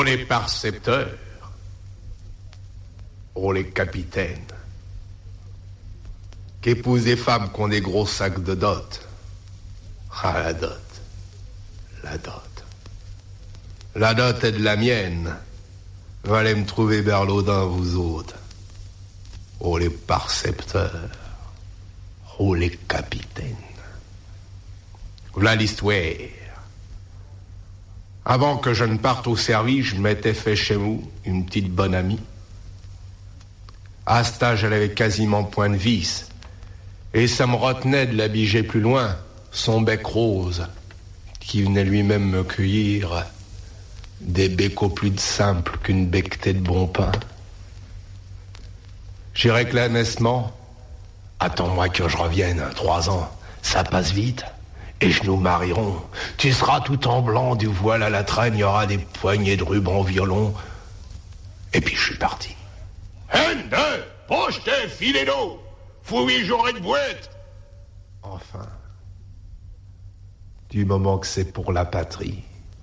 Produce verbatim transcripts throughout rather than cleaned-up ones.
les percepteurs, oh les capitaines, qui épousent des femmes qui ont des gros sacs de dot. Ah, la dot, la dot. La dot est de la mienne. Vous allez me trouver Berlaudin, vous autres. Oh les percepteurs, oh les capitaines. Voilà l'histoire. Avant que je ne parte au service, je m'étais fait chez vous une petite bonne amie. À cet âge, elle avait quasiment point de vis. Et ça me retenait de l'habiger plus loin, son bec rose, qui venait lui-même me cueillir des becs plus de simples qu'une becquetée de bon pain. J'y réclame aisement. Attends-moi que je revienne, trois ans, ça passe vite. Et je nous marierons. Tu seras tout en blanc, du voile à la traîne, il y aura des poignées de rubans violon. Et puis je suis parti. Un, deux, projetez, filet d'eau. Fouille, j'aurai de boîte. Enfin, du moment que c'est pour la patrie.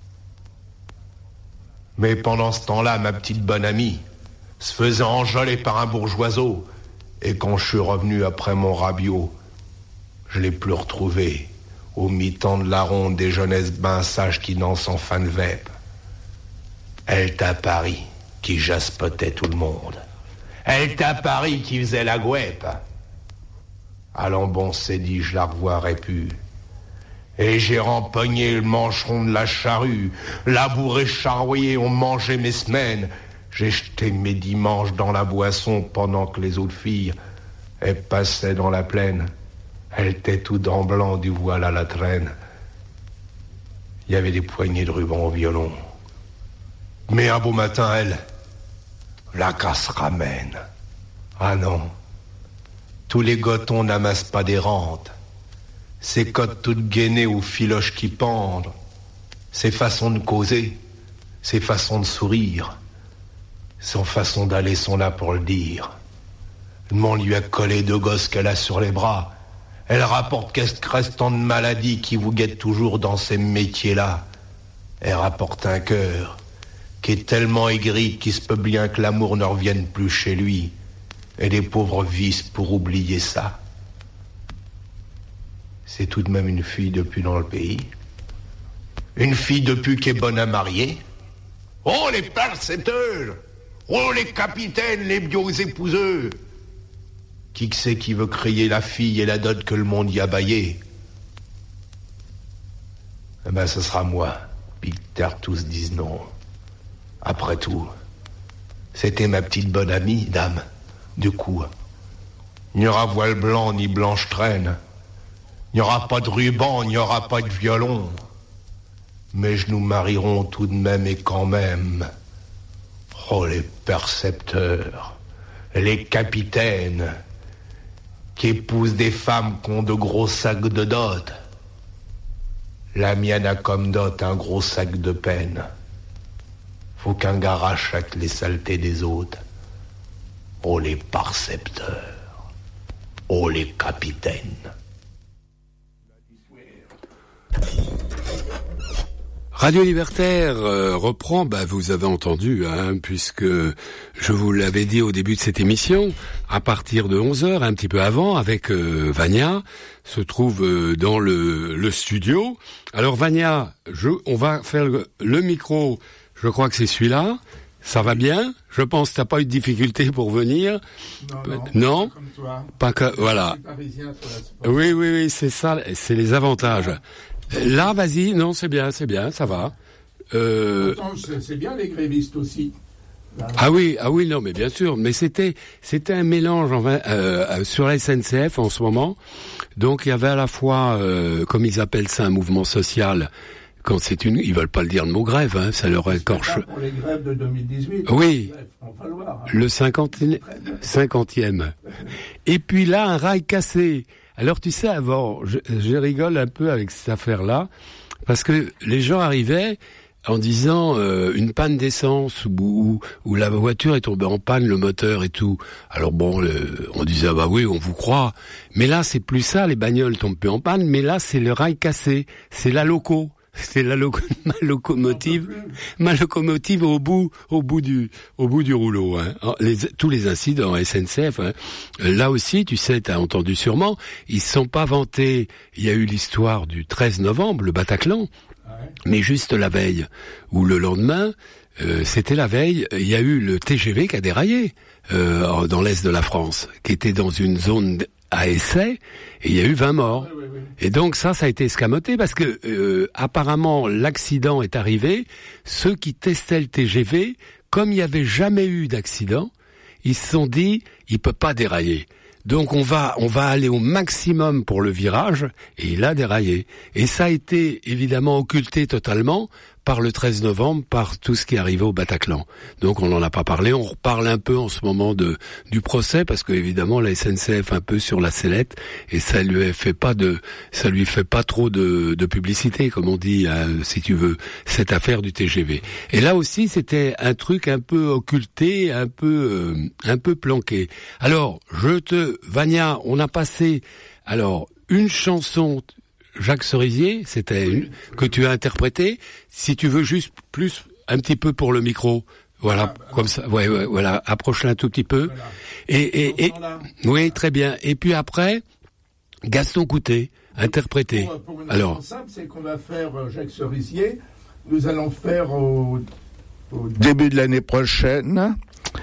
Mais pendant ce temps-là, ma petite bonne amie se faisait enjoler par un bourgeoiseau. Et quand je suis revenu après mon rabiot, je l'ai plus retrouvé. Au mi-temps de la ronde des jeunesses ben sages qui dansent en fin de vêpe. Elle t'a à Paris qui jaspotait tout le monde. Elle t'a à Paris qui faisait la guêpe. Allons bon, c'est dit, je la revoirai plus. Et j'ai rempogné le mancheron de la charrue. Labouré, charroyé, on mangeait mes semaines. J'ai jeté mes dimanches dans la boisson pendant que les autres filles, elles passaient dans la plaine. Elle était tout en blanc, du voile à la traîne. Il y avait des poignées de rubans au violon. Mais un beau matin, elle, la casse ramène. Ah non, tous les gotons n'amassent pas des rentes. Ces côtes toutes gainées aux filoches qui pendent. Ces façons de causer, ces façons de sourire, son façon d'aller sont là pour le dire. Le monde lui a collé deux gosses qu'elle a sur les bras. Elle rapporte qu'est-ce que reste tant de maladies qui vous guettent toujours dans ces métiers-là. Elle rapporte un cœur qui est tellement aigri qu'il se peut bien que l'amour ne revienne plus chez lui. Et les pauvres vices pour oublier ça. C'est tout de même une fille depuis dans le pays. Une fille depuis qui est bonne à marier. Oh les percepteurs! Oh les capitaines, les bios épouseux! Qui que c'est qui veut crier la fille et la dot que le monde y a baillé? Eh ben, ce sera moi. Peter, tous disent non. Après tout, c'était ma petite bonne amie, dame. Du coup, il n'y aura voile blanc ni blanche traîne. Il n'y aura pas de ruban, il n'y aura pas de violon. Mais je nous marierons tout de même et quand même. Oh, les percepteurs, les capitaines, qui épousent des femmes qui ont de gros sacs de dot. La mienne a comme dot un gros sac de peine. Faut qu'un gars rachète les saletés des autres. Oh les percepteurs, oh les capitaines. Radio Libertaire euh, reprend, bah vous avez entendu, hein, puisque je vous l'avais dit au début de cette émission, à partir de onze heures, un petit peu avant, avec euh, Vania, se trouve euh, dans le, le studio. Alors Vania, je, on va faire le, le micro, je crois que c'est celui-là, ça va bien? Je pense que t'as pas eu de difficulté pour venir. Non, non, non pas comme toi. Pas que, voilà. Oui, oui, oui, c'est ça, c'est les avantages. Là, vas-y, non, c'est bien, c'est bien, ça va. Euh... Attends, c'est, c'est bien les grévistes aussi. Là. Ah oui, ah oui, non, mais bien sûr. Mais c'était, c'était un mélange en, euh, sur la S N C F en ce moment. Donc il y avait à la fois, euh, comme ils appellent ça, un mouvement social. Quand c'est une, ils veulent pas le dire le mot grève, hein, ça leur écorche. Pour les grèves de deux mille dix-huit. Oui. Falloir, hein. Le cinquantième. cinquantième. Et puis là, un rail cassé. Alors tu sais, avant, je, je rigole un peu avec cette affaire-là, parce que les gens arrivaient en disant euh, une panne d'essence ou, ou la voiture est tombée en panne, le moteur et tout. Alors bon, le, on disait ah bah oui, on vous croit. Mais là, c'est plus ça, les bagnoles tombent plus en panne, mais là, c'est le rail cassé, c'est la loco. C'est la loco- ma locomotive, ma locomotive au bout, au bout du, au bout du rouleau. Hein. Les, tous les incidents S N C F, hein. Là aussi, tu sais, t'as entendu sûrement, ils se sont pas vantés. Il y a eu l'histoire du treize novembre, le Bataclan, ouais. Mais juste la veille ou le lendemain. Euh, c'était la veille, il y a eu le T G V qui a déraillé euh, dans l'est de la France, qui était dans une zone à essai, et il y a eu vingt morts. Oui, oui, oui. Et donc ça, ça a été escamoté parce que euh, apparemment l'accident est arrivé. Ceux qui testaient le T G V, comme il n'y avait jamais eu d'accident, ils se sont dit, il peut pas dérailler. Donc on va on va aller au maximum pour le virage, et il a déraillé. Et ça a été évidemment occulté totalement par le treize novembre, par tout ce qui est arrivé au Bataclan. Donc on n'en a pas parlé, on reparle un peu en ce moment de du procès, parce que évidemment la S N C F un peu sur la sellette, et ça lui fait pas de ça lui fait pas trop de, de publicité, comme on dit, hein, si tu veux, cette affaire du T G V. Et là aussi c'était un truc un peu occulté, un peu euh, un peu planqué. Alors je te Vania, on a passé alors une chanson Jacques Cerisier, c'était une que tu as interprétée. Si tu veux juste plus un petit peu pour le micro, voilà, ah, comme ça, ouais, ouais, voilà, approche-la un tout petit peu. Voilà. Et et, et oui, très bien. Et puis après, Gaston Coutet, interprété. Pour, pour une alors, simple, c'est qu'on va faire Jacques Cerisier. Nous allons faire au, au début de l'année prochaine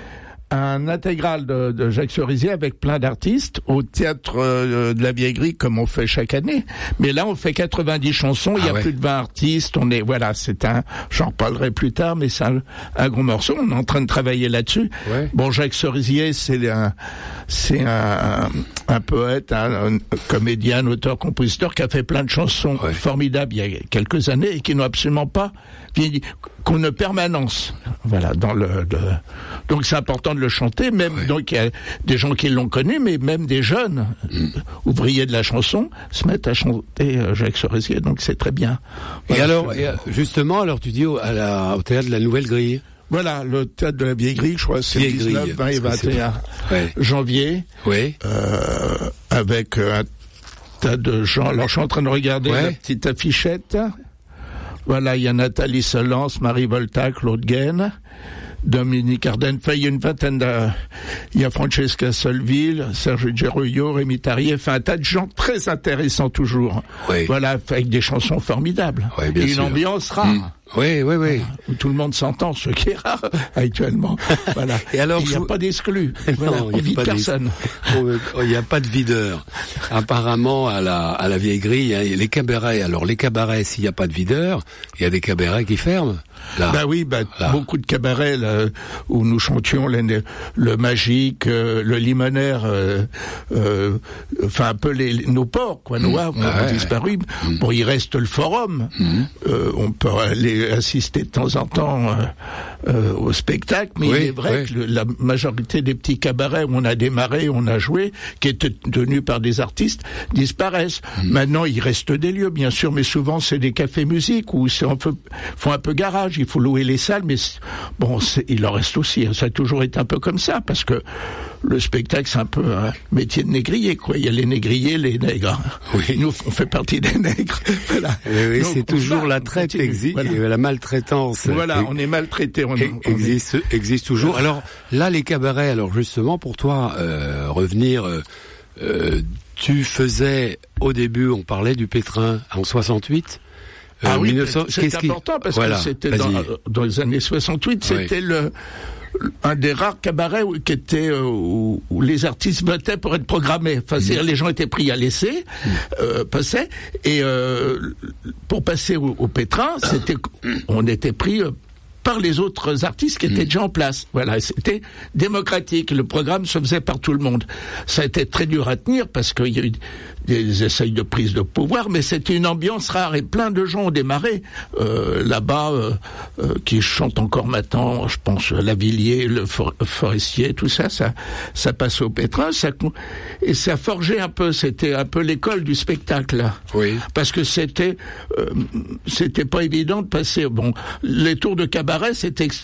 un intégral de, de Jacques Cerisier avec plein d'artistes au théâtre euh, de la Vieillerie, comme on fait chaque année. Mais là, on fait quatre-vingt-dix chansons. Il ah y a ouais. plus de vingt artistes. On est voilà, c'est un. J'en reparlerai plus tard, mais c'est un, un gros morceau. On est en train de travailler là-dessus. Ouais. Bon, Jacques Cerisier, c'est un, c'est un, un poète, un, un comédien, un auteur, compositeur qui a fait plein de chansons ouais. formidables il y a quelques années et qui n'ont absolument pas vieilli, qu'on a permanence. Voilà, dans le. le donc c'est important de le chanter, même oui. donc il y a des gens qui l'ont connu, mais même des jeunes mm. ouvriers de la chanson se mettent à chanter euh, Jacques Cerisier, donc c'est très bien. Voilà, et alors, et justement, alors tu dis au, à la, au théâtre de la Nouvelle Grille. Voilà, le théâtre de la Vieille Grille, je crois, c'est le dix-neuf, vingt et vingt et un ouais. janvier, oui. euh, avec un tas de gens. Alors je suis en train de regarder ouais. la petite affichette. Voilà, il y a Nathalie Solance, Marie Volta, Claude Gaine, Dominique Ardenfeuille, il y a une vingtaine de... Il y a Francesca Solville, Serge Geroyo, Rémi Tarier, enfin un tas de gens très intéressants toujours. Oui. Voilà, avec des chansons formidables. Oui, bien et sûr. Une ambiance rare. Mmh. Oui, oui, oui. Où tout le monde s'entend, ce qui est rare actuellement. Voilà. Et alors, il n'y a je... pas d'exclus. Voilà, non, il n'y a pas personne. Il n'y a pas de videur. Apparemment, à la, à la Vieille Grille, hein, les cabarets. Alors, les cabarets, s'il n'y a pas de videur, il y a des cabarets qui ferment. Là. Bah oui, bah, là. beaucoup de cabarets là, où nous chantions le, le Magique, euh, le Limonaire, euh, euh, enfin un peu les, nos ports, quoi, nos havres mmh. ah, ont ouais, disparu. Ouais. Bon, il reste le Forum. Mmh. Euh, on peut aller assister de temps en temps euh, euh, au spectacle, mais oui, il est vrai oui. que le, la majorité des petits cabarets où on a démarré, on a joué, qui étaient tenus par des artistes, disparaissent. Mmh. Maintenant, il reste des lieux, bien sûr, mais souvent c'est des cafés-musiques où c'est un peu, font un peu garage. Il faut louer les salles, mais bon, c'est, il en reste aussi. Ça a toujours été un peu comme ça, parce que le spectacle, c'est un peu un métier de négrier, quoi. Il y a les négriers, les nègres. Oui. Nous, on fait partie des nègres. Voilà. Oui, oui, donc, c'est toujours la traite existe, voilà. La maltraitance. Voilà, on est maltraité. On, on existe, est... existe toujours. Alors là, les cabarets. Alors justement, pour toi, euh, revenir. Euh, euh, tu faisais au début, on parlait du pétrin en soixante-huit. Ah euh, oui, mille neuf cents, c'est important parce voilà, que c'était dans, dans les années soixante-huit, c'était oui. le un des rares cabarets où, qui était euh, où, où les artistes votaient pour être programmés. Enfin, mmh. c'est-à-dire les gens étaient pris à l'essai, mmh. euh, passaient et euh, pour passer au, au pétrin, c'était on était pris euh, par les autres artistes qui étaient mmh. déjà en place. Voilà, c'était démocratique. Le programme se faisait par tout le monde. Ça a été très dur à tenir parce qu'il y a eu des essais de prise de pouvoir, mais c'était une ambiance rare et plein de gens ont démarré euh, là-bas euh, euh, qui chantent encore maintenant. Je pense Lavilliers, le for- Forestier, tout ça, ça, ça passe au pétrin, ça et ça forgeait un peu. C'était un peu l'école du spectacle, là. Oui. Parce que c'était, euh, c'était pas évident de passer. Bon, les tours de cabaret, c'était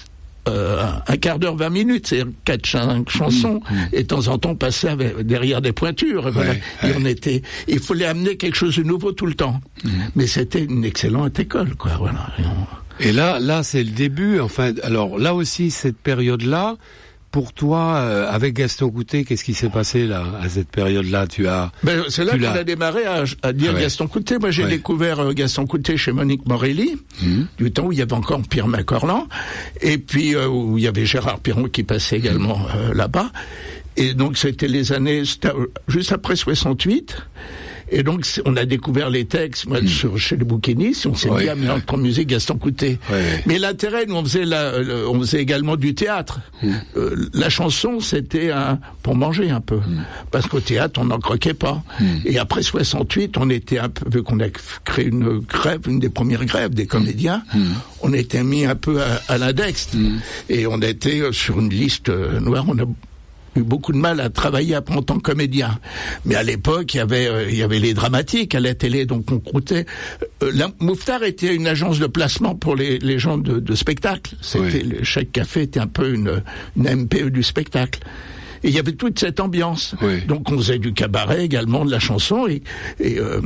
euh, un quart d'heure, vingt minutes, c'est quatre, cinq chansons, mmh. et de temps en temps on passait avec, derrière des pointures. Voilà. Ouais, et ouais. on était, il fallait amener quelque chose de nouveau tout le temps. Mmh. Mais c'était une excellente école, quoi. Voilà. Et là, là, c'est le début. Enfin, alors là aussi, cette période-là. Pour toi, euh, avec Gaston Coutet, qu'est-ce qui s'est passé là à cette période-là? Tu as ben, c'est là qu'on l'as... a démarré à, à dire ah ouais. Gaston Coutet. Moi, j'ai ouais. découvert euh, Gaston Coutet chez Monique Morelli, mmh. du temps où il y avait encore Pierre Macorlan, et puis euh, où il y avait Gérard Piron qui passait également mmh. euh, là-bas. Et donc, c'était les années c'était juste après soixante-huit. Et donc, on a découvert les textes, moi, mmh. sur, chez les bouquinistes, on s'est ouais, mis à mettre ouais. en musique Gaston Coutet. Ouais. Mais l'intérêt, nous, on faisait, la, le, on faisait également du théâtre. Mmh. Euh, la chanson, c'était un, pour manger un peu. Mmh. Parce qu'au théâtre, on n'en croquait pas. Mmh. Et après soixante-huit, on était un peu, vu qu'on a créé une grève, une des premières grèves des comédiens, mmh. on était mis un peu à, à l'index. Mmh. Et on était sur une liste noire, on a eu beaucoup de mal à travailler en tant que comédien. Mais à l'époque, il y avait, euh, il y avait les dramatiques à la télé, donc on croûtait. Euh, la, Mouffetard était une agence de placement pour les, les gens de, de spectacle. C'était, oui. le, chaque café était un peu une, une M P E du spectacle. Et il y avait toute cette ambiance. Oui. Donc on faisait du cabaret également, de la chanson, et, et euh,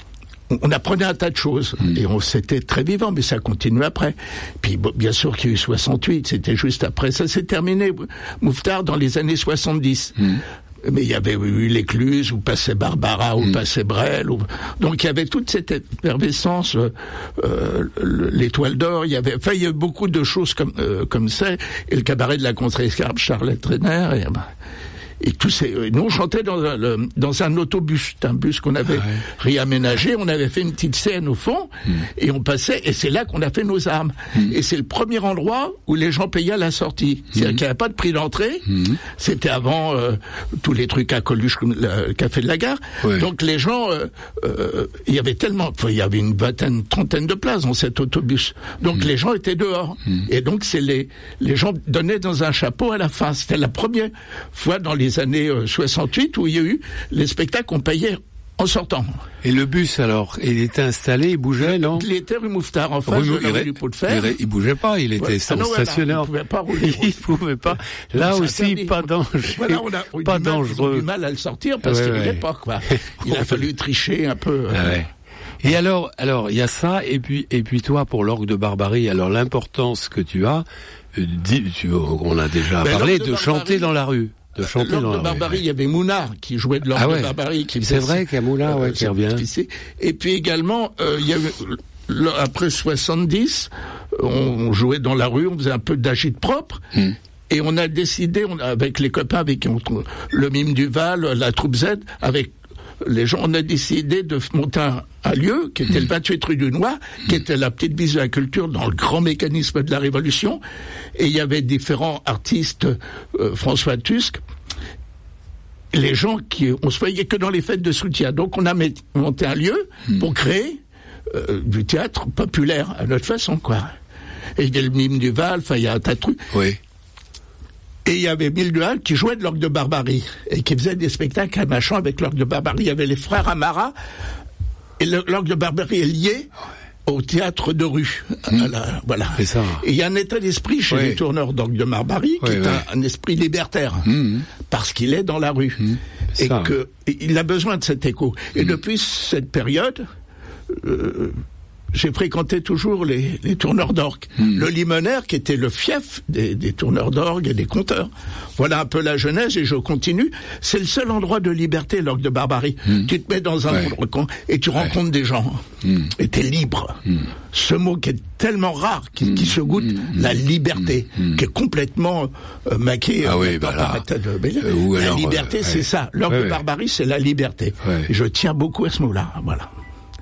on apprenait un tas de choses, mmh. et on c'était très vivant, mais ça continue après. Puis bon, bien sûr qu'il y a eu soixante-huit, c'était juste après. Ça s'est terminé, Mouffetard, dans les années soixante-dix. Mmh. Mais il y avait eu l'Écluse, où passait Barbara, où mmh. passait Brel. Où... Donc il y avait toute cette effervescence, euh, l'Étoile d'Or, il y avait, enfin il y a eu beaucoup de choses comme, euh, comme ça, et le cabaret de la Contrescarpe, Charlotte Trainer, et... Bah, et tous ces, nous on chantait dans un, le, dans un autobus, un bus qu'on avait ah ouais. réaménagé, on avait fait une petite scène au fond, mmh. et on passait, et c'est là qu'on a fait nos armes. Mmh. Et c'est le premier endroit où les gens payaient à la sortie. C'est-à-dire mmh. qu'il n'y avait pas de prix d'entrée, mmh. c'était avant euh, tous les trucs à Coluche, comme le café de la gare. Ouais. Donc les gens, euh, euh, il y avait tellement, il y avait une vingtaine, trentaine de places dans cet autobus. Donc mmh. les gens étaient dehors. Mmh. Et donc c'est les, les gens donnaient dans un chapeau à la fin. C'était la première fois dans les années soixante-huit où il y a eu les spectacles qu'on payait en sortant. Et le bus alors, il était installé, il bougeait, non? Il était rue Mouffetard, en face de la rue du Pot de Fer. Il, il bougeait pas, il était ouais. ah non, stationnaire. Voilà, il pouvait pas rouler. Il pouvait pas. Là donc, aussi, pas dangereux. Voilà, on a pas du dangereux. Mal, eu du mal à le sortir parce ouais, qu'il voulait ouais. pas, quoi. Il a fallu tricher un peu. Ah ouais. Et alors, alors, il y a ça, et puis, et puis toi, pour l'orgue de Barbarie, alors l'importance que tu as, euh, dis, tu, on a déjà ben, parlé de, de chanter dans la rue. De chanter l'orgue dans de la Barbarie, rue. Il y avait Mounard qui jouait de l'orgue ah ouais. de Barbarie. Qui c'est vrai qu'il y a Mounard, euh, ouais, qui revient. Et puis également, euh, il y avait, après soixante-dix, on jouait dans la rue, on faisait un peu d'agite propre. Hum. Et on a décidé, on, avec les copains, avec le Mime du Val, la Troupe Z, avec les gens, on a décidé de monter un, un lieu qui était mmh. le vingt-huit rue du Noir, qui était la petite bise de la culture dans le grand mécanisme de la Révolution. Et il y avait différents artistes, euh, François Tusk, les gens qui, on se voyait que dans les fêtes de soutien. Donc on a met, monté un lieu mmh. pour créer euh, du théâtre populaire à notre façon, quoi. Et il y a le Mime du Val, enfin il y a un tas de trucs. Oui. Et il y avait Mille Duhal qui jouait de l'orgue de Barbarie et qui faisait des spectacles à Machan avec l'orgue de Barbarie. Il y avait les frères Amara et l'orgue de Barbarie est lié au théâtre de rue. Mmh. La, voilà. C'est ça. Et il y a un état d'esprit chez oui. les tourneurs d'orgue de Barbarie qui oui, est oui. Un, un esprit libertaire mmh. parce qu'il est dans la rue mmh. et ça. Que et il a besoin de cet écho. Et mmh. depuis cette période. Euh, J'ai fréquenté toujours les, les tourneurs d'orgue. Mmh. Le Limonaire, qui était le fief des, des tourneurs d'orgue et des conteurs. Voilà un peu la genèse, et je continue. C'est le seul endroit de liberté, l'orgue de Barbarie. Mmh. Tu te mets dans un ouais. recoin et tu ouais. rencontres des gens. Mmh. Et t'es libre. Mmh. Ce mot qui est tellement rare, qui, mmh. qui se goûte, mmh. la liberté, mmh. qui est complètement euh, maquée. Ah euh, oui, bah là. De, euh, la alors, liberté, euh, c'est ouais. ça. L'orgue ouais, de Barbarie, c'est la liberté. Ouais. Je tiens beaucoup à ce mot-là. Voilà.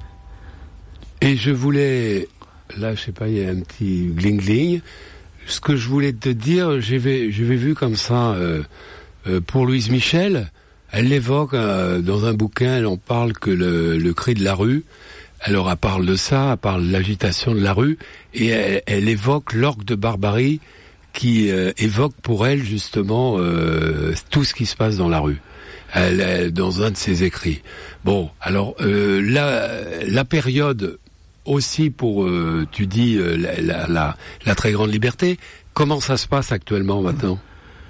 Et je voulais, là, je sais pas, il y a un petit gling-gling. Ce que je voulais te dire, j'avais, j'avais vu comme ça, euh, euh, pour Louise Michel, elle l'évoque euh, dans un bouquin, elle en parle que le, le cri de la rue. Alors, elle parle de ça, elle parle de l'agitation de la rue, et elle, elle évoque l'orgue de Barbarie, qui euh, évoque pour elle, justement, euh, tout ce qui se passe dans la rue. Elle, elle, dans un de ses écrits. Bon, alors, euh, la, la période aussi pour, euh, tu dis, euh, la, la, la, la très grande liberté. Comment ça se passe actuellement maintenant?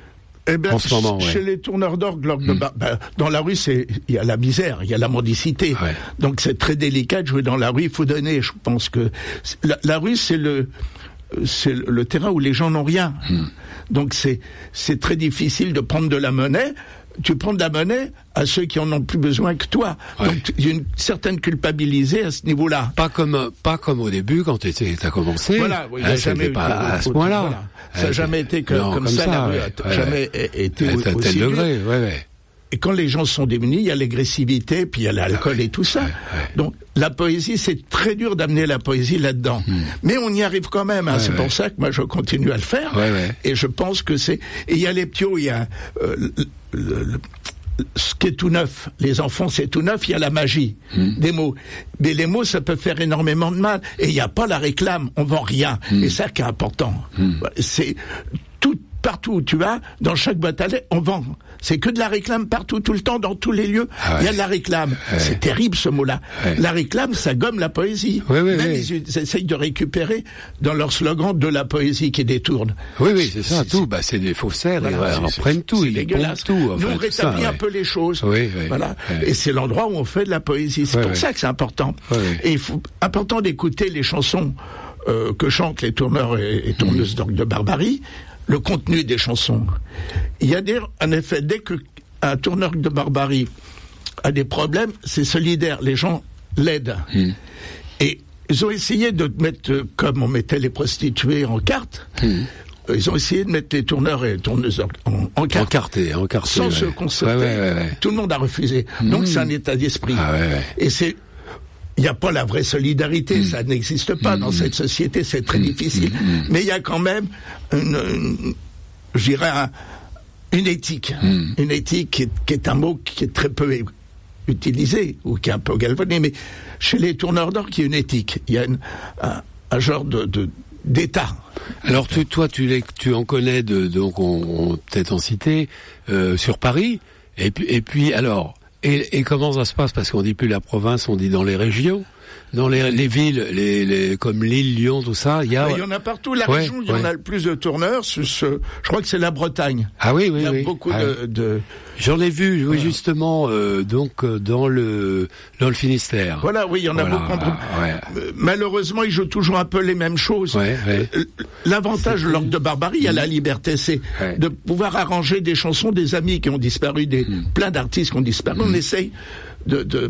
Eh bien, en ce moment, chez ouais. les tourneurs d'orgue, mmh. bah, bah, dans la rue, c'est il y a la misère, il y a la mendicité. Ouais. Donc c'est très délicat de jouer dans la rue. Il faut donner. Je pense que la, la rue, c'est le c'est le terrain où les gens n'ont rien. Mmh. Donc c'est c'est très difficile de prendre de la monnaie. Tu prends de la monnaie à ceux qui en ont plus besoin que toi. Ouais. Donc il y a une certaine culpabilité à ce niveau-là. Pas comme pas comme au début quand tu as commencé. Voilà, oui, hein, ça n'était pas à ce point-là. Voilà. Ça n'a jamais été que, non, comme, comme ça, ça, la rue ouais, n'a jamais ouais. été à aussi tel degré, ouais, ouais. Et quand les gens sont démunis, il y a l'agressivité, puis il y a l'alcool ah ouais, et tout ça. Ouais, ouais. Donc la poésie, c'est très dur d'amener la poésie là-dedans. Mmh. Mais on y arrive quand même. Hein. Ouais, c'est ouais. pour ça que moi je continue à le faire. Ouais, ouais. Et je pense que c'est. Et il y a les ptios, il y a euh, le, le, le... ce qui est tout neuf. Les enfants, c'est tout neuf. Il y a la magie mmh. des mots. Mais les mots, ça peut faire énormément de mal. Et il n'y a pas la réclame. On vend rien. Mmh. Et ça qui est important. Mmh. C'est tout. Partout où tu vas, dans chaque boîte à lettres, on vend. C'est que de la réclame partout, tout le temps, dans tous les lieux. Ah ouais. Il y a de la réclame. Ouais. C'est terrible ce mot-là. Ouais. La réclame, ça gomme la poésie. Oui, oui, Même oui. Ils, ils essayent de récupérer dans leur slogan de la poésie qui détourne. Oui, oui, c'est ça, c'est, tout. C'est... Bah, c'est des faussaires. Voilà, ils reprennent tout. Ils dégueulassent tout. Enfin, Nous, on rétablit ça, un ouais. peu les choses. Oui, oui. Voilà. Ouais. Et c'est l'endroit où on fait de la poésie. C'est ouais, pour ouais. ça que c'est important. Ouais, et il faut important d'écouter les chansons euh, que chantent les tourneurs et, et tourneuses mmh. d'orgue de Barbarie. Le contenu des chansons. Il y a des, en effet, dès qu'un tourneur de Barbarie a des problèmes, c'est solidaire. Les gens l'aident. Mmh. Et ils ont essayé de mettre, comme on mettait les prostituées en carte, mmh. ils ont essayé de mettre les tourneurs et les tourneuses en, en carte. Encarté, encarté. Sans ouais. se concerter. Ouais, ouais, ouais. Tout le monde a refusé. Mmh. Donc c'est un état d'esprit. Ah, ouais, ouais. Et c'est, il n'y a pas la vraie solidarité, mmh. ça n'existe pas mmh. dans cette société, c'est très mmh. difficile. Mmh. Mais il y a quand même, une, une, je dirais, un, une éthique. Mmh. Une éthique qui est, qui est un mot qui est très peu utilisé, ou qui est un peu galvaudé. Mais chez les tourneurs d'orgue, il y a une éthique. Il y a une, un, un genre de, de, d'état. Alors tu, toi, tu, les, tu en connais, de, donc on, on peut-être en citer, euh, sur Paris. Et puis, et puis alors... Et, et comment ça se passe? Parce qu'on dit plus la province, on dit dans les régions, dans les, les villes, les, les, comme Lille, Lyon, tout ça. Il y a. Il y en a partout. La ouais, région, il y ouais. en a le plus de tourneurs. Ce, ce, je crois que c'est la Bretagne. Ah oui, oui, il y a oui. beaucoup ah, de, de. J'en ai vu, oui, voilà. justement, euh, donc dans le dans le Finistère. Voilà, oui, il y en voilà, a beaucoup. Ouais. Euh, malheureusement, ils jouent toujours un peu les mêmes choses. Ouais, ouais. L'avantage de l'orgue de Barbarie, il y a la liberté, c'est ouais. de pouvoir arranger des chansons des amis qui ont disparu, des mm. plein d'artistes qui ont disparu. Mm. On essaye de, de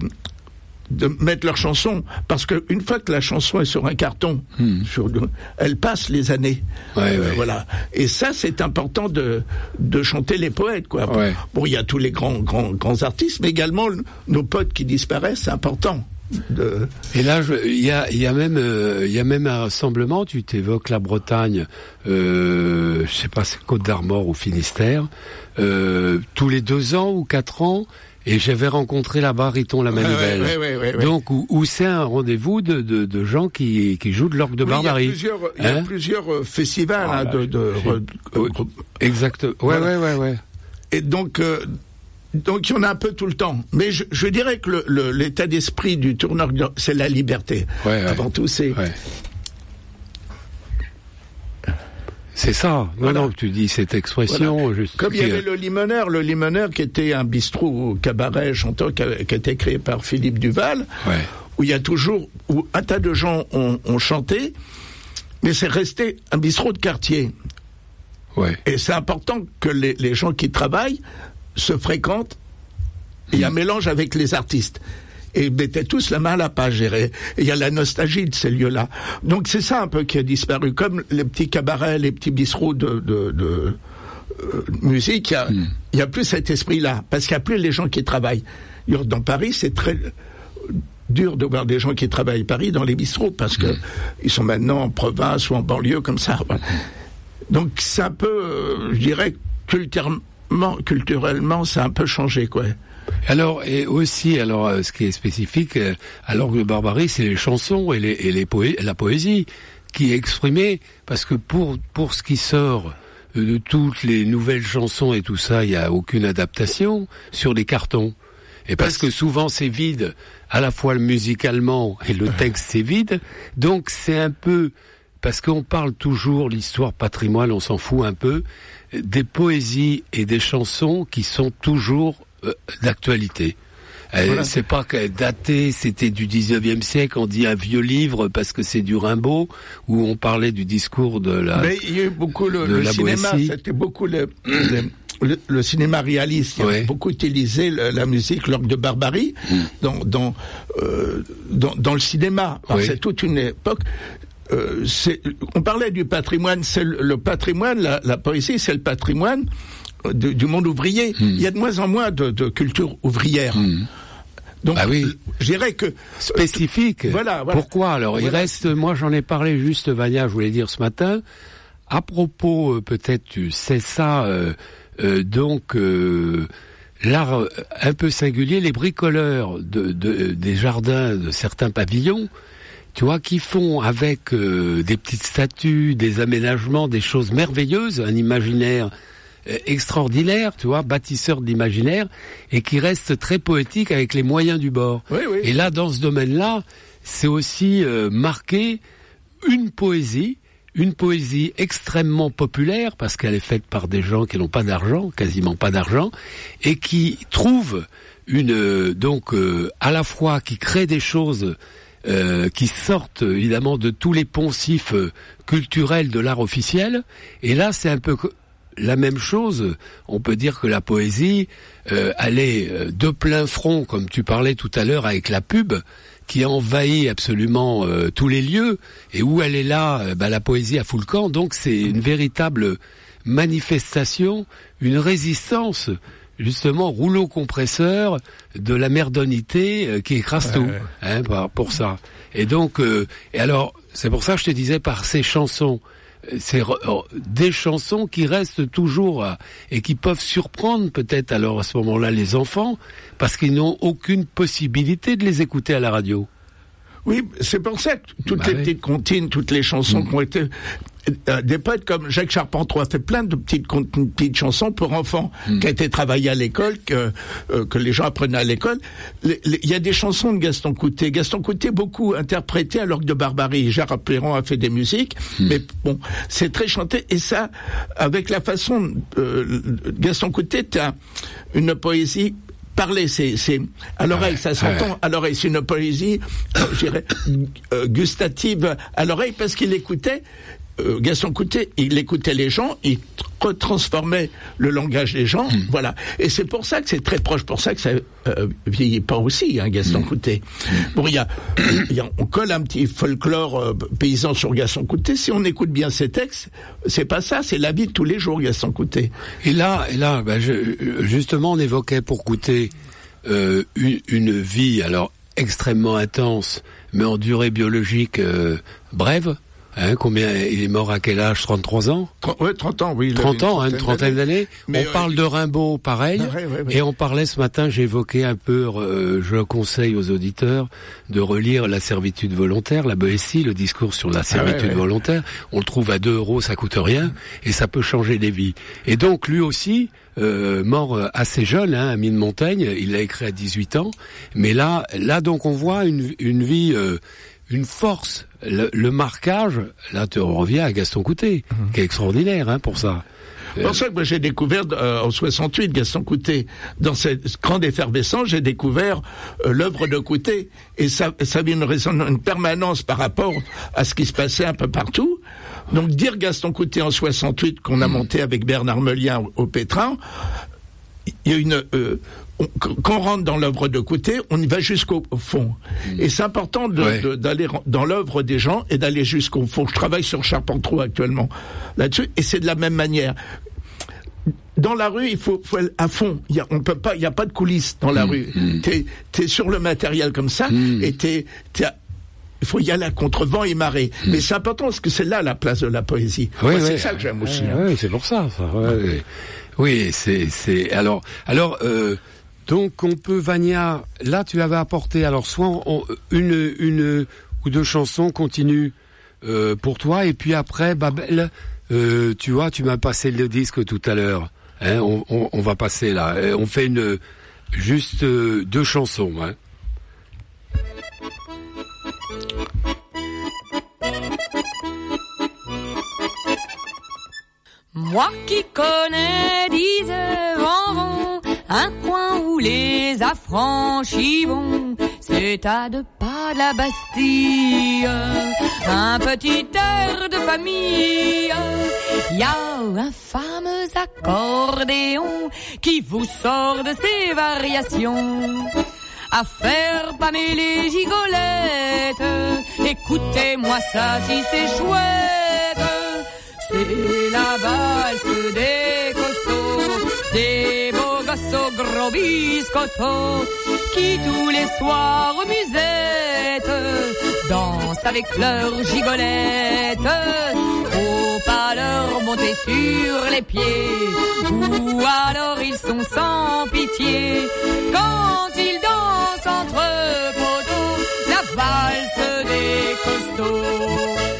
de mettre leurs chansons, parce que une fois que la chanson est sur un carton, hmm. sur, elle passe les années. Ouais, euh, ouais. Voilà. Et ça, c'est important de de chanter les poètes, quoi. Ouais. Bon, il y a tous les grands grands grands artistes, mais également nos potes qui disparaissent, c'est important. De... Et là, il y a il y a même il euh, y a même un rassemblement. Tu t'évoques la Bretagne, euh, je sais pas, c'est Côte d'Armor ou Finistère, euh, tous les deux ans ou quatre ans. Et j'avais rencontré là-bas Riton la Manivelle. Ouais, ouais, ouais, ouais, donc où, où c'est un rendez-vous de, de, de gens qui, qui jouent de l'orgue de oui, Barbarie. Il y a plusieurs, il y a hein plusieurs euh, festivals ah, hein, de, de, de, de exact. Ouais, voilà. ouais, ouais, ouais. Et donc. Euh, Donc il y en a un peu tout le temps, mais je, je dirais que le, le, l'état d'esprit du tourneur, c'est la liberté. Ouais, ouais. Avant tout, c'est. Ouais. C'est ça. Non, voilà. non, tu dis cette expression. Voilà. Juste Comme il y avait le Limoneur, le Limoneur qui était un bistrot cabaret chanteur qui a, qui a été créé par Philippe Duval, ouais. où il y a toujours, où un tas de gens ont, ont chanté, mais c'est resté un bistrot de quartier. Ouais. Et c'est important que les, les gens qui travaillent se fréquentent, il y a un mélange avec les artistes. Et ils mettaient tous la main à la page. Et il y a la nostalgie de ces lieux-là. Donc c'est ça un peu qui a disparu. Comme les petits cabarets, les petits bistrots de, de, de euh, musique, il y a, mm. il y a plus cet esprit-là. Parce qu'il n'y a plus les gens qui travaillent. Dans Paris, c'est très dur de voir des gens qui travaillent à Paris dans les bistrots, parce que mm. ils sont maintenant en province ou en banlieue comme ça. Donc c'est un peu, euh, je dirais, culturellement, culturellement, ça a un peu changé, quoi. Alors, et aussi, alors, ce qui est spécifique à l'orgue de Barbarie, c'est les chansons et, les, et les poé- la poésie qui est exprimée, parce que pour pour ce qui sort de toutes les nouvelles chansons et tout ça, il n'y a aucune adaptation sur les cartons. Et parce que souvent c'est vide, à la fois musicalement et le texte c'est vide, donc c'est un peu, parce qu'on parle toujours l'histoire patrimoine, on s'en fout un peu, des poésies et des chansons qui sont toujours euh, d'actualité. Voilà. Euh, c'est pas que daté, c'était du dix-neuvième siècle, on dit un vieux livre parce que c'est du Rimbaud, où on parlait du discours de la Mais il y a eu beaucoup le, le cinéma, Boétie. C'était beaucoup le, le, le, le cinéma réaliste, il y ouais. a beaucoup utilisé le, la musique, l'orgue de Barbarie, mm. dans, dans, euh, dans, dans le cinéma. Alors, oui. C'est toute une époque. Euh, c'est, on parlait du patrimoine, c'est le, le patrimoine, la, la poésie, c'est le patrimoine de, du monde ouvrier. Mm. Il y a de moins en moins de, de culture ouvrière. Mm. Donc, bah oui. je dirais que spécifique. Euh, voilà, voilà. Pourquoi alors voilà. Il reste, moi j'en ai parlé juste, Vania, je voulais dire ce matin, à propos, euh, peut-être tu sais ça, euh, euh, donc euh, l'art un peu singulier, les bricoleurs de, de, des jardins de certains pavillons, tu vois, qui font avec euh, des petites statues, des aménagements, des choses merveilleuses, un imaginaire extraordinaire, tu vois, bâtisseur de l'imaginaire, et qui reste très poétique avec les moyens du bord. Oui, oui. Et là, dans ce domaine-là, c'est aussi euh, marqué une poésie, une poésie extrêmement populaire, parce qu'elle est faite par des gens qui n'ont pas d'argent, quasiment pas d'argent, et qui trouvent une, euh, donc, euh, à la fois qui crée des choses euh, qui sortent évidemment de tous les poncifs euh, culturels de l'art officiel, et là, c'est un peu la même chose. On peut dire que la poésie, euh, elle est euh, de plein front, comme tu parlais tout à l'heure avec la pub, qui envahit absolument euh, tous les lieux, et où elle est là, euh, bah, la poésie à full camp. Donc c'est une véritable manifestation, une résistance, justement, rouleau compresseur de la merdonité euh, qui écrase ouais, tout, ouais. Hein, pour ça. Et donc, euh, et alors, c'est pour ça que je te disais, par ces chansons, c'est des chansons qui restent toujours euh, et qui peuvent surprendre peut-être alors à ce moment-là les enfants, parce qu'ils n'ont aucune possibilité de les écouter à la radio. Oui, c'est pour ça que toutes bah les oui. petites comptines, toutes les chansons mmh. qui ont été... Euh, des poètes comme Jacques Charpentreau a fait plein de petites, petites chansons pour enfants, mmh. qui a été travaillé à l'école, que, euh, que les gens apprenaient à l'école. Il y a des chansons de Gaston Coutet. Gaston Coutet, beaucoup interprété à l'orgue de Barbarie. Gérard Pléron a fait des musiques, mmh. mais bon, c'est très chanté. Et ça, avec la façon... Euh, Gaston Coutet a une poésie... Parler, c'est, c'est à l'oreille, ouais, ça s'entend ouais. à l'oreille. C'est une poésie, euh, je dirais, euh, gustative à l'oreille, parce qu'il écoutait, euh, Gaston Coutet, il écoutait les gens, il retransformait le langage des gens, mmh. voilà. Et c'est pour ça que c'est très proche, pour ça que ça euh, vieillit pas aussi, hein, Gaston mmh. Coutet. Bon, il y a, y a, on colle un petit folklore euh, paysan sur Gaston Coutet. Si on écoute bien ses textes, c'est pas ça, c'est la vie de tous les jours, Gaston Coutet. Et là, et là, ben je, justement, on évoquait pour Coutet euh, une, une vie, alors extrêmement intense, mais en durée biologique euh, brève. Hein, combien il est mort à quel âge? trente-trois ans? Oui, trente ans, oui. trente ans, hein, une trentaine d'années. Mais on euh, parle de Rimbaud, pareil. Ah, ouais, ouais, ouais. Et on parlait ce matin, j'ai évoqué un peu, euh, je conseille aux auditeurs de relire La servitude volontaire, la Boétie, le discours sur la servitude ah, ouais, ouais. volontaire. On le trouve à deux euros, ça coûte rien, et ça peut changer des vies. Et donc, lui aussi, euh, mort assez jeune, hein, à Mine-Montaigne, il l'a écrit à dix-huit ans. Mais là, là donc, on voit une, une vie, euh, une force. Le, le marquage, là tu reviens à Gaston Coutet, mmh. qui est extraordinaire hein, pour ça. C'est pour ça que moi j'ai découvert euh, en soixante-huit Gaston Coutet. Dans cette grande effervescence, j'ai découvert euh, l'œuvre de Coutet. Et ça, ça avait une résonance, une permanence par rapport à ce qui se passait un peu partout. Donc dire Gaston Coutet en soixante-huit, qu'on a mmh. monté avec Bernard Melien au, au Pétrin, il y a une... Euh, On, quand on rentre dans l'œuvre de Coutet, on y va jusqu'au fond. Mmh. Et c'est important de, ouais. de, d'aller dans l'œuvre des gens et d'aller jusqu'au fond. Je travaille sur Charpentreau actuellement là-dessus, et c'est de la même manière. Dans la rue, il faut, faut aller à fond. Il y a, on peut pas, il y a pas de coulisses dans la mmh. rue. Mmh. T'es, t'es sur le matériel comme ça, mmh. et t'es, t'es à, il faut y aller à contre-vent et marée. Mmh. Mais c'est important parce que c'est là la place de la poésie. Oui, Moi, oui. C'est ça que j'aime aussi. Oui, hein. oui, c'est pour ça. ça ouais. Oui, c'est, c'est, alors, alors, euh, donc on peut, Vania, là tu avais apporté, alors soit on, une, une ou deux chansons continuent euh, pour toi, et puis après, Babel, euh, tu vois, tu m'as passé le disque tout à l'heure, hein, on, on, on va passer là, on fait une, juste euh, deux chansons, hein. Moi qui connais, disait Vanvon, un coin où les affranchis vont, c'est à deux pas de la Bastille, un petit air de famille. Y a un fameux accordéon qui vous sort de ses variations. À faire pâmer les gigolettes, écoutez-moi ça si c'est chouette. C'est la valse des costauds, des beaux gosses aux gros biscottos, qui tous les soirs aux musettes dansent avec leurs gigolettes. Faut pas leur monter sur les pieds, ou alors ils sont sans pitié. Quand ils dansent entre poteaux, la valse des costauds.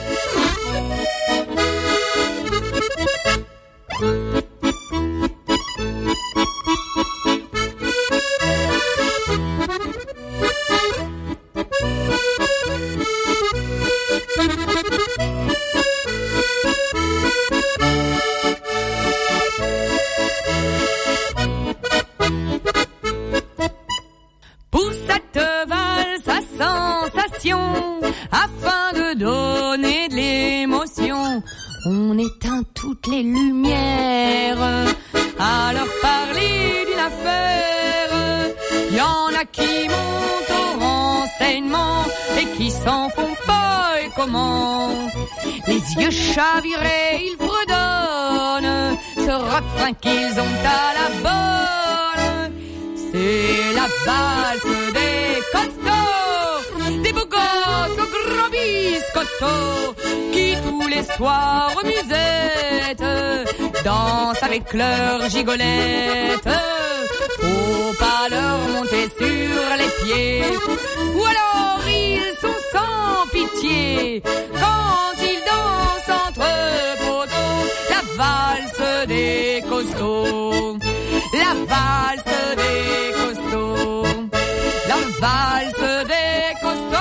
Pour cette valse à sensation, afin de donner de l'émotion, on éteint toutes les lumières à leur parler d'une affaire. Y en a qui montent au renseignement et qui s'en font pas et comment. Les yeux chavirés, ils fredonnent ce refrain qu'ils ont à la bonne. C'est la valse des costauds, des beaux gosses aux gros biscottos, qui tous les soirs aux musettes dansent avec leurs gigolettes. Faut pas leur monter sur les pieds, ou alors ils sont sans pitié. Quand ils dansent entre poteaux, la valse des costauds, la valse des costauds, la valse des costauds.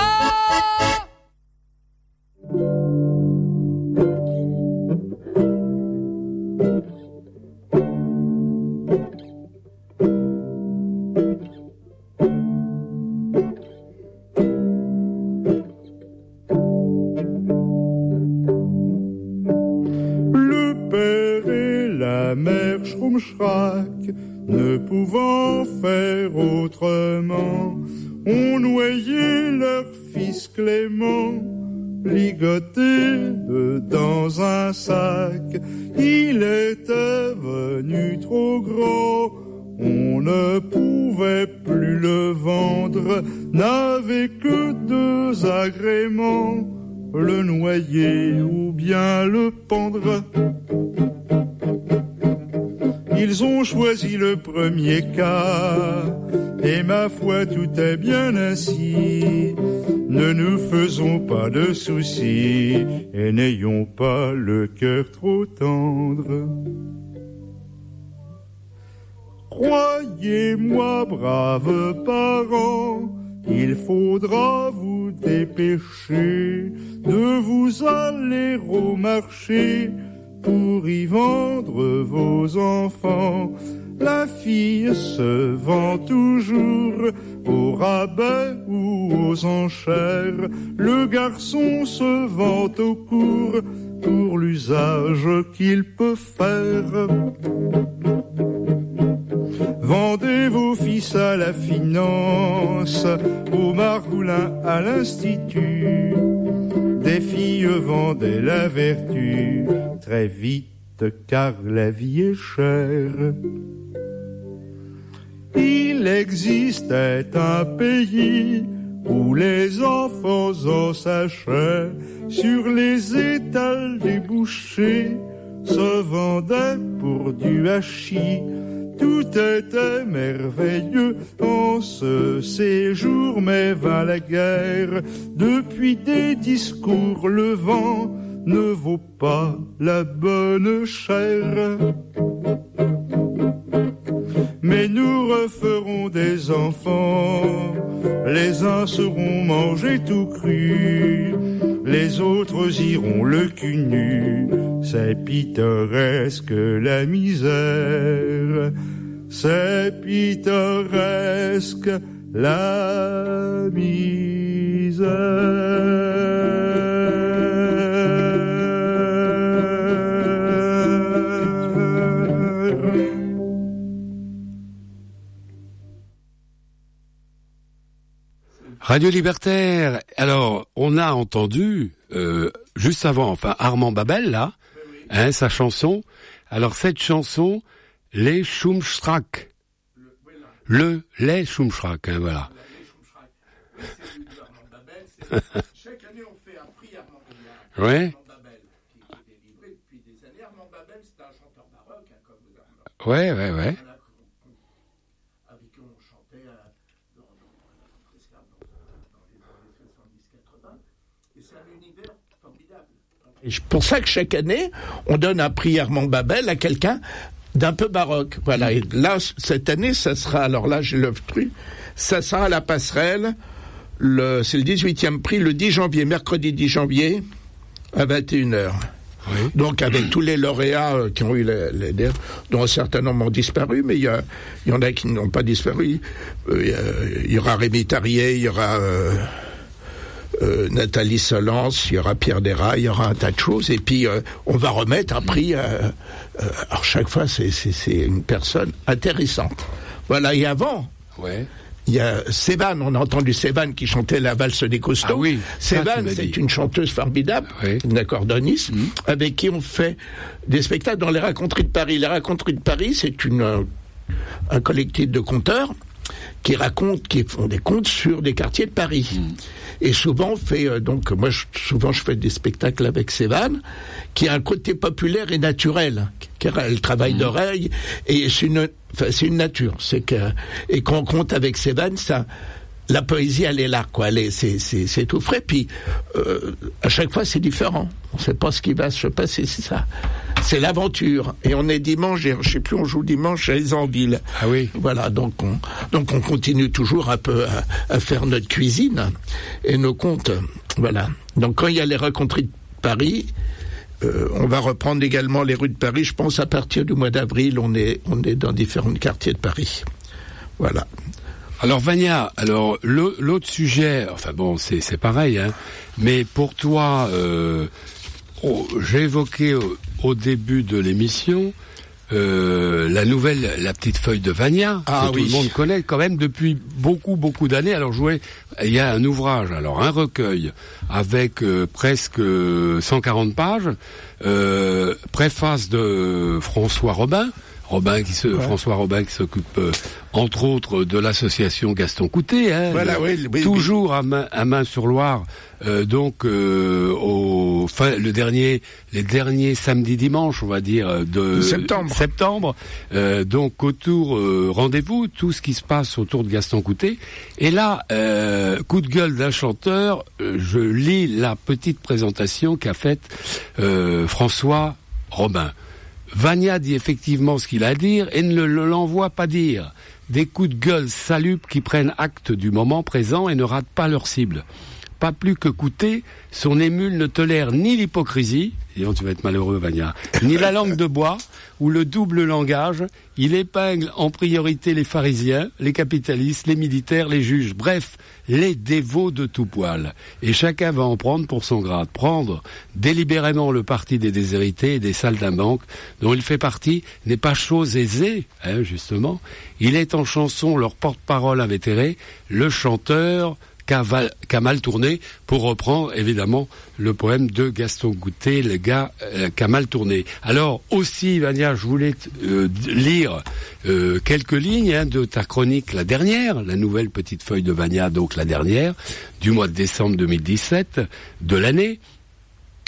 Mère Schrummschrack, ne pouvant faire autrement, ont noyé leur fils Clément, ligoté dans un sac. Il était venu trop gros, on ne pouvait plus le vendre, n'avait que deux agréments, le noyer ou bien le pendre. Ils ont choisi le premier cas, et ma foi tout est bien ainsi. Ne nous faisons pas de soucis, et n'ayons pas le cœur trop tendre. Croyez-moi, braves parents, il faudra vous dépêcher de vous aller au marché pour y vendre vos enfants. La fille se vend toujours au rabais ou aux enchères. Le garçon se vend au cours pour l'usage qu'il peut faire. Vendez vos fils à la finance, au Margoulin, à l'institut. Des filles vendaient la vertu, très vite car la vie est chère. Il existait un pays où les enfants en sachet sur les étals des bouchers se vendaient pour du hachis. Tout était merveilleux en ce séjour, mais vint la guerre. Depuis des discours, le vent ne vaut pas la bonne chère. mais nous referons des enfants. Les uns seront mangés tout crus, les autres iront le cul nu. C'est pittoresque la misère, c'est pittoresque la misère. Radio Libertaire. Alors, on a entendu euh, juste avant, enfin Armand Babel là, hein, sa chanson. Alors cette chanson, les Schumstrack, le les Schumstrack, hein, voilà. Chaque année, on fait un prix Armand Babel. Ouais. Armand Babel, qui est délivré depuis des années. Armand Babel, c'est un chanteur baroque, hein, comme vous avez. Ouais, ouais, ouais. Avec qui on chantait euh, dans, dans, dans, dans les années soixante-dix quatre-vingts. Et c'est un univers formidable. Et c'est pour ça que chaque année, on donne un prix Armand Babel à quelqu'un d'un peu baroque. Voilà. Et là, cette année, ça sera, alors là, j'ai le truc, ça sera à la Passerelle. Le, c'est le dix-huitième prix, le dix janvier, mercredi dix janvier, à vingt et une heures. Oui. Donc, avec tous les lauréats euh, qui ont eu les, les, les, dont un certain nombre ont disparu, mais il y, a, il y en a qui n'ont pas disparu. Euh, il y aura Rémi Tarier, il y aura euh, euh, Nathalie Solence, il y aura Pierre Desrats, il y aura un tas de choses. Et puis, euh, on va remettre un prix. Euh, euh, alors, chaque fois, c'est, c'est, c'est une personne intéressante. Voilà, et avant... Ouais. Il y a Sévan, on a entendu Sévan qui chantait la valse des costauds. Ah oui, Sévan, c'est dit. Une chanteuse formidable, oui. Une accordoniste, mmh. avec qui on fait des spectacles dans les Raconteries de Paris. Les Raconteries de Paris, c'est une, un, un collectif de conteurs qui racontent, qui font des contes sur des quartiers de Paris. Mmh. Et souvent, on fait, euh, donc, moi, je, souvent, je fais des spectacles avec Sévan, qui a un côté populaire et naturel, car elle travaille mmh. d'oreille, et c'est une, enfin, c'est une nature. C'est que, et quand on compte avec Sévan, ça, la poésie, elle est là, quoi. Elle est, c'est, c'est, c'est tout frais. Puis, euh, à chaque fois, c'est différent. On sait pas ce qui va se passer, c'est ça. C'est l'aventure. Et on est dimanche, et je sais plus, on joue dimanche à Aisanville. Ah oui. Voilà, donc on, donc on continue toujours un peu à, à faire notre cuisine et nos contes. Voilà. Donc quand il y a les Raconteries de Paris, euh, on va reprendre également les rues de Paris. Je pense à partir du mois d'avril, on est, on est dans différents quartiers de Paris. Voilà. Alors Vania, alors le, l'autre sujet, enfin bon, c'est, c'est pareil, hein. Mais pour toi, euh, oh, j'ai évoqué au, au début de l'émission euh, la nouvelle, la petite feuille de Vania, ah, que oui. Tout le monde connaît quand même depuis beaucoup beaucoup d'années. Alors je voulais, il y a un ouvrage, alors un recueil avec euh, presque cent quarante pages, euh, préface de François Robin. Robin qui se, ouais. François Robin qui s'occupe euh, entre autres de l'association Gaston Coutet, hein, voilà, oui, oui, toujours oui. à main à main sur Loire. Euh, donc euh, au fin le dernier les derniers samedis dimanches, on va dire de septembre. Septembre. Euh, donc autour euh, rendez-vous tout ce qui se passe autour de Gaston Coutet. Et là, euh, coup de gueule d'un chanteur, euh, je lis la petite présentation qu'a faite euh, François Robin. Vania dit effectivement ce qu'il a à dire et ne le, l'envoie pas dire. Des coups de gueule salubres qui prennent acte du moment présent et ne ratent pas leur cible. Pas plus que Coutet, son émule ne tolère ni l'hypocrisie, disons tu vas être malheureux Vania, ni la langue de bois, ou le double langage. Il épingle en priorité les pharisiens, les capitalistes, les militaires, les juges, bref, les dévots de tout poil. Et chacun va en prendre pour son grade. Prendre délibérément le parti des déshérités et des saltimbanques, dont il fait partie, n'est pas chose aisée, hein, justement. Il est en chanson leur porte-parole invétéré, le chanteur Qu'a, val, qu'a mal tourné, pour reprendre évidemment le poème de Gaston Coutet, le gars euh, qu'a mal tourné. Alors aussi, Vania, je voulais euh, lire euh, quelques lignes hein, de ta chronique, la dernière, la nouvelle petite feuille de Vania, donc la dernière, du mois de décembre deux mille dix-sept, de l'année.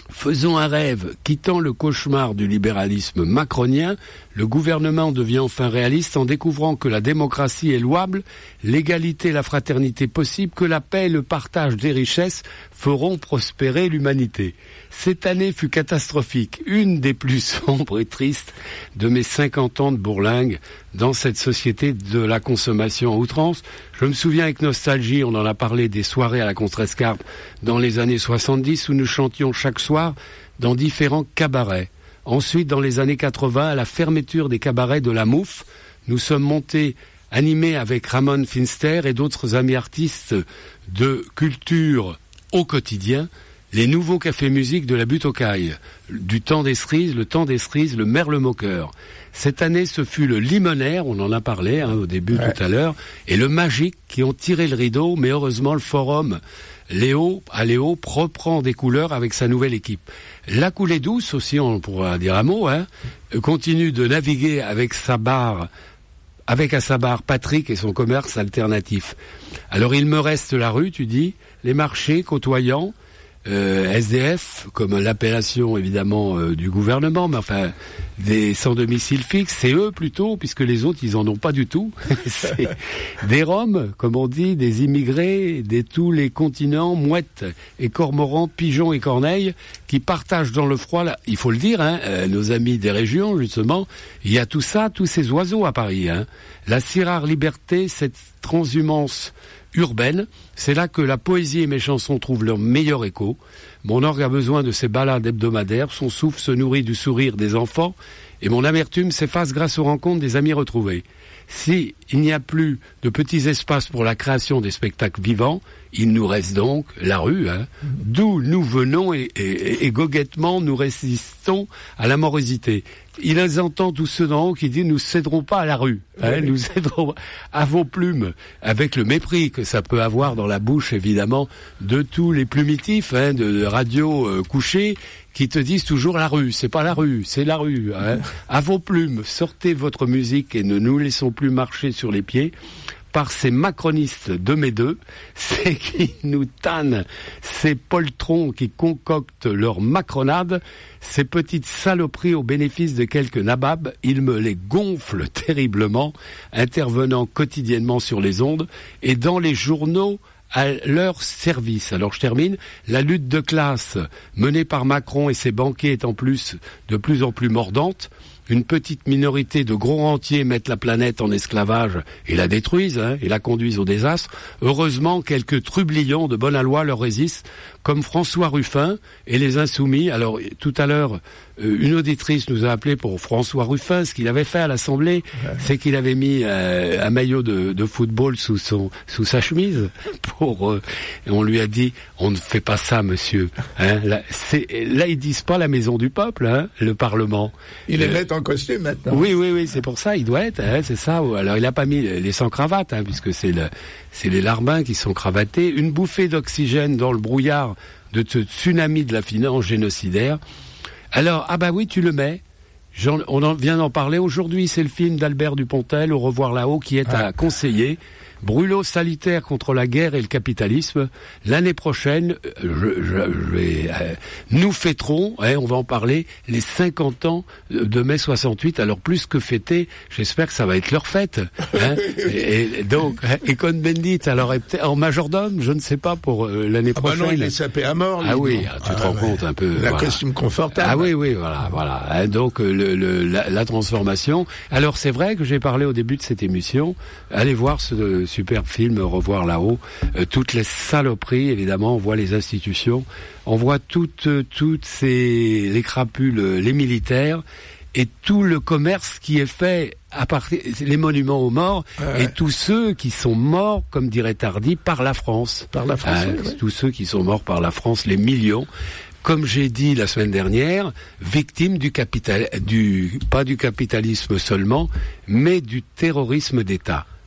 Faisons un rêve, quittant le cauchemar du libéralisme macronien, le gouvernement devient enfin réaliste en découvrant que la démocratie est louable, l'égalité et la fraternité possible, que la paix et le partage des richesses feront prospérer l'humanité. Cette année fut catastrophique, une des plus sombres et tristes de mes cinquante ans de bourlingue dans cette société de la consommation à outrance. Je me souviens avec nostalgie, on en a parlé, des soirées à la Contrescarpe dans les années soixante-dix où nous chantions chaque soir dans différents cabarets. Ensuite, dans les années quatre-vingts, à la fermeture des cabarets de la Mouffe, nous sommes montés, animés avec Ramon Finster et d'autres amis artistes de culture au quotidien, les nouveaux cafés-musiques de la Butte aux Cailles, du temps des cerises, le temps des cerises, le Merle-Moqueur. Cette année, ce fut le Limonaire, on en a parlé hein, au début ouais. tout à l'heure, et le Magique qui ont tiré le rideau, mais heureusement le Forum Léo, à Léo, reprend des couleurs avec sa nouvelle équipe. La Coulée Douce aussi, on pourra dire un mot, hein, continue de naviguer avec sa barre, avec à sa barre Patrick et son commerce alternatif. Alors il me reste la rue, tu dis, les marchés côtoyants, Euh, S D F, comme l'appellation évidemment euh, du gouvernement, mais enfin des sans domicile fixe, c'est eux plutôt, puisque les autres ils en ont pas du tout. C'est des Roms, comme on dit, des immigrés de tous les continents, mouettes et cormorans, pigeons et corneilles, qui partagent dans le froid, là, il faut le dire, hein, euh, nos amis des régions justement, il y a tout ça, tous ces oiseaux à Paris. Hein. La si rare liberté, cette transhumance urbaine, c'est là que la poésie et mes chansons trouvent leur meilleur écho. Mon orgue a besoin de ces balades hebdomadaires, son souffle se nourrit du sourire des enfants, et mon amertume s'efface grâce aux rencontres des amis retrouvés. Si il n'y a plus de petits espaces pour la création des spectacles vivants, il nous reste donc la rue, hein, d'où nous venons et, et, et goguettement nous résistons à la morosité. Il entend tous ceux d'en haut qui disent nous céderons pas à la rue, hein, oui. nous céderons à vos plumes, avec le mépris que ça peut avoir dans la bouche évidemment de tous les plumitifs hein, de, de radio euh, couchés qui te disent toujours la rue, c'est pas la rue, c'est la rue. Hein. À vos plumes, sortez votre musique et ne nous laissons plus marcher sur les pieds par ces macronistes de mes deux, c'est qui nous tannent, ces poltrons qui concoctent leur macronade, ces petites saloperies au bénéfice de quelques nababs, ils me les gonflent terriblement, intervenant quotidiennement sur les ondes et dans les journaux à leur service. Alors je termine, la lutte de classe menée par Macron et ses banquiers est en plus de plus en plus mordante. Une petite minorité de gros rentiers mettent la planète en esclavage et la détruisent, hein, et la conduisent au désastre. Heureusement, quelques trublions de bonne aloi leur résistent, comme François Ruffin et les Insoumis. Alors, tout à l'heure, une auditrice nous a appelé pour François Ruffin. Ce qu'il avait fait à l'Assemblée, ouais. c'est qu'il avait mis euh, un maillot de, de football sous son sous sa chemise. Pour, euh, et on lui a dit, on ne fait pas ça, monsieur. Hein, là, c'est, là, ils disent pas la maison du peuple, hein, le Parlement. Il les euh, met en costume maintenant. Oui, oui, oui, c'est pour ça, il doit être, hein, c'est ça. Alors, il a pas mis les sans cravate, hein, puisque c'est le, c'est les larbins qui sont cravatés. Une bouffée d'oxygène dans le brouillard de ce tsunami de la finance génocidaire. Alors, ah bah oui, tu le mets. J'en, on en vient d'en parler aujourd'hui. C'est le film d'Albert Dupontel, Au revoir là-haut, qui est ah. à conseiller. Brûlot salutaire contre la guerre et le capitalisme. L'année prochaine, je, je, je vais, euh, nous fêterons, hein, on va en parler, les cinquante ans de mai soixante-huit. Alors plus que fêter, j'espère que ça va être leur fête. Hein. et, et donc, et Cohn-Bendit, alors en majordome, je ne sais pas pour euh, l'année ah prochaine. Bah non, il est sapé à mort. Ah oui, non. tu te ah, rends ouais. compte un peu. La voilà. costume confortable. Ah oui, oui, voilà, voilà. Hein, donc le, le, la, la transformation. Alors c'est vrai que j'ai parlé au début de cette émission. Allez voir ce superbe film, Revoir là-haut, euh, toutes les saloperies, évidemment, on voit les institutions, on voit toutes, toutes ces, les crapules, les militaires, et tout le commerce qui est fait à partir, les monuments aux morts, ouais. et tous ceux qui sont morts, comme dirait Tardy, par la France. Par la France, hein, oui. Tous ceux qui sont morts par la France, les millions. Comme j'ai dit la semaine dernière, victimes du capital, du, pas du capitalisme seulement, mais du terrorisme d'État.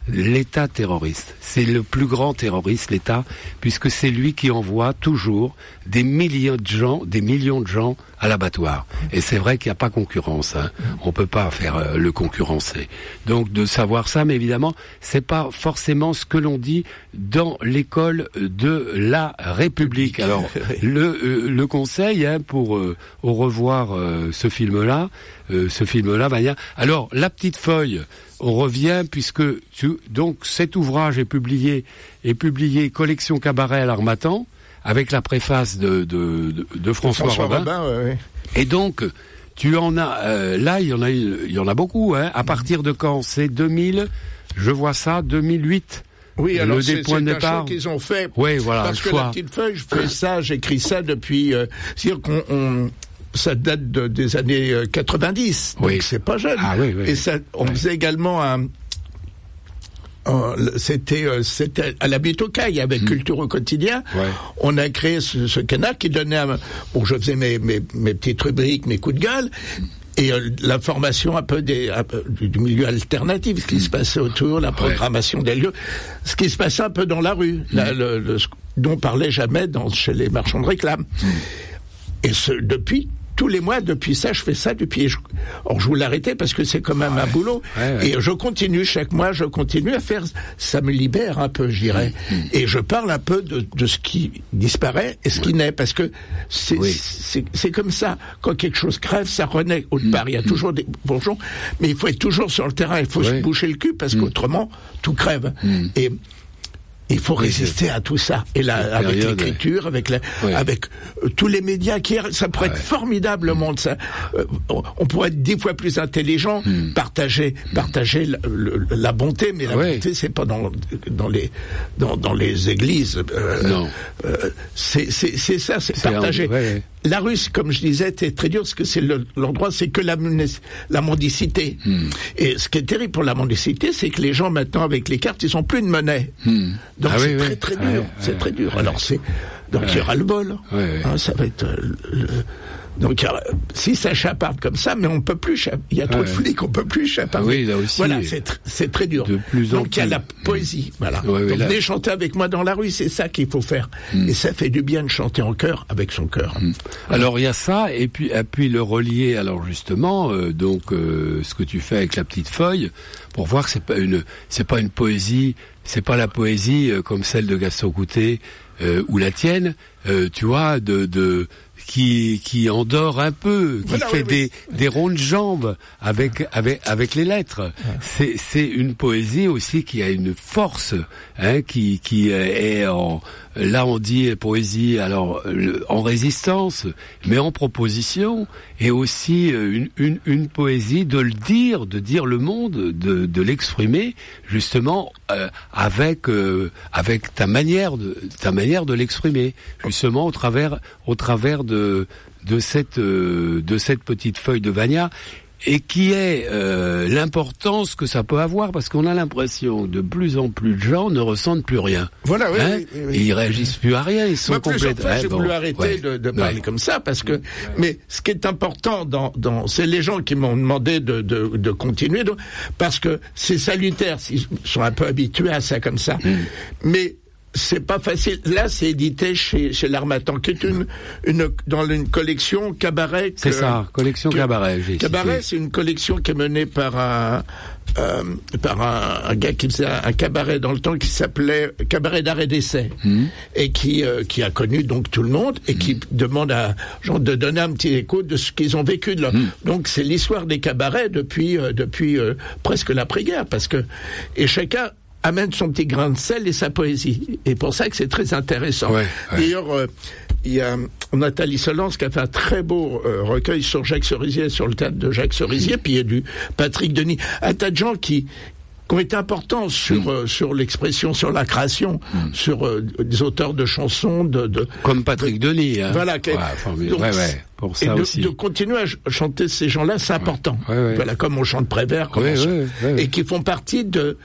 l'État terroriste. C'est le plus grand terroriste, l'État, puisque c'est lui qui envoie toujours des millions de gens, des millions de gens à l'abattoir. Et c'est vrai qu'il n'y a pas concurrence, hein. On peut pas faire euh, le concurrencer. Donc de savoir ça, mais évidemment, c'est pas forcément ce que l'on dit dans l'école de la République. Alors le euh, le conseil, hein, pour euh, au revoir euh, ce film-là, euh, ce film-là, Vania. Alors la petite feuille. On revient puisque tu, donc cet ouvrage est publié est publié collection Cabaret à l'Harmattan avec la préface de de, de, de François, François Robin. Robin ouais, ouais. Et donc tu en as euh, là il y en a il y en a beaucoup, hein. À partir de quand? C'est deux mille, je vois ça, deux mille huit. Oui, alors le c'est, c'est un choix qu'ils ont fait. Oui, voilà. Parce que choix. La petite feuille, je fais ça, j'écris ça depuis. Euh, c'est-à-dire qu'on on, ça date de, des années quatre-vingt-dix, donc oui. C'est pas jeune. Ah, oui, oui. Et ça, on oui. faisait également un. Euh, c'était, euh, c'était à la Bitocaille avec mmh. Culture au quotidien. Ouais. On a créé ce, ce canard qui donnait. Un, bon, je faisais mes, mes, mes petites rubriques, mes coups de gueule. Et euh, l'information un peu des un peu du milieu alternatif, ce qui mmh. se passait autour, la programmation ouais. des lieux, ce qui se passait un peu dans la rue, mmh. la, le, le, dont on parlait jamais dans, chez les marchands de réclame. Mmh. Et ce, depuis tous les mois, depuis ça, je fais ça depuis. Je, or, je voulais l'arrêter parce que c'est quand même ouais. un boulot. Ouais, ouais. Et je continue chaque mois, je continue à faire. Ça me libère un peu, je dirais. Mmh. Et je parle un peu de, de ce qui disparaît et ce ouais. qui naît, parce que c'est, oui. c'est, c'est comme ça. Quand quelque chose crève, ça renaît autre mmh. part. Il y a toujours des bourgeons, mais il faut être toujours sur le terrain. Il faut ouais. se boucher le cul parce mmh. qu'autrement, tout crève. Mmh. Et il faut oui, résister à tout ça. Et là, avec période, l'écriture, avec la, oui. avec euh, tous les médias qui, ça pourrait ouais. être formidable le monde. Ça, euh, on pourrait être dix fois plus intelligent, mm. partager, partager la, le, la bonté, mais la oui. bonté, c'est pas dans dans les dans, dans les églises. Euh, non. Euh, c'est c'est c'est ça, c'est, c'est partager. Un, ouais, ouais. La rue, comme je disais, était très dur parce que c'est le, l'endroit, c'est que la, la mendicité. Mm. Et ce qui est terrible pour la mendicité, c'est que les gens maintenant avec les cartes, ils ont plus de monnaie. Mm. Donc ah c'est oui, très oui. très dur, ah, c'est ouais, très dur. Ouais. Alors c'est donc ouais. il y aura le vol. Ouais, hein, ça va être euh, le, donc si ça chaparde comme ça, mais on peut plus. Chap- il y a trop ouais. de flics, on peut plus chaparder. Ah oui, là aussi. Voilà, c'est tr- c'est très dur. De plus en donc il y a la poésie. Voilà. Ouais, donc venez chanter avec moi dans la rue, c'est ça qu'il faut faire. Mm. Et ça fait du bien de chanter en chœur avec son cœur. Mm. Voilà. Alors il y a ça, et puis et puis le relier. Alors justement, euh, donc euh, ce que tu fais avec la petite feuille, pour voir que c'est pas une c'est pas une poésie. C'est pas la poésie euh, comme celle de Gaston Coutet euh, ou la tienne, euh, tu vois, de, de qui qui endort un peu, qui voilà, fait oui, des oui. des rondes jambes avec avec avec les lettres. Ouais. C'est c'est une poésie aussi qui a une force, hein, qui qui est en là on dit poésie alors en résistance, mais en proposition, et aussi une une une poésie de le dire, de dire le monde, de de l'exprimer justement euh, avec euh, avec ta manière de ta manière de l'exprimer justement au travers au travers de de cette euh, de cette petite feuille de Vania, et qui est euh, l'importance que ça peut avoir, parce qu'on a l'impression que de plus en plus de gens ne ressentent plus rien. Voilà, oui, hein oui, oui, oui. Et ils réagissent plus à rien, ils sont complètement. J'ai bon, voulu arrêter ouais, de, de parler ouais. comme ça, parce que. Ouais. Mais ce qui est important dans, dans, c'est les gens qui m'ont demandé de, de, de continuer, donc, parce que c'est salutaire, ils sont un peu habitués à ça comme ça, mm. mais. C'est pas facile. Là, c'est édité chez chez l'Harmattan, qui est une une dans une collection cabaret. Que, c'est ça, collection que, cabaret. J'ai cabaret, cité. C'est une collection qui est menée par un euh, par un, un gars qui faisait un, un cabaret dans le temps qui s'appelait Cabaret d'art et d'essai, mmh. et qui euh, qui a connu donc tout le monde et mmh. qui demande à genre de donner un petit écho de ce qu'ils ont vécu de là. Mmh. Donc c'est l'histoire des cabarets depuis euh, depuis euh, presque l'après-guerre, parce que et chacun amène son petit grain de sel et sa poésie. Et pour ça que c'est très intéressant. Ouais, ouais. D'ailleurs, euh, il y a Nathalie Solance qui a fait un très beau euh, recueil sur Jacques Cerisier, sur le théâtre de Jacques Cerisier, mmh. puis il y a du Patrick Denis. Un tas de gens qui, qui ont été importants sur, mmh. euh, sur l'expression, sur la création, mmh. sur euh, des auteurs de chansons. De, de, Comme Patrick de, Denis. Hein. Voilà. Ouais, donc, ouais, ouais. Pour ça et de, aussi. de continuer à ch- chanter ces gens-là, c'est important. Ouais, ouais, ouais. Voilà, comme on chante Prévert, comme ouais, on ouais, ouais, ouais. et qui font partie de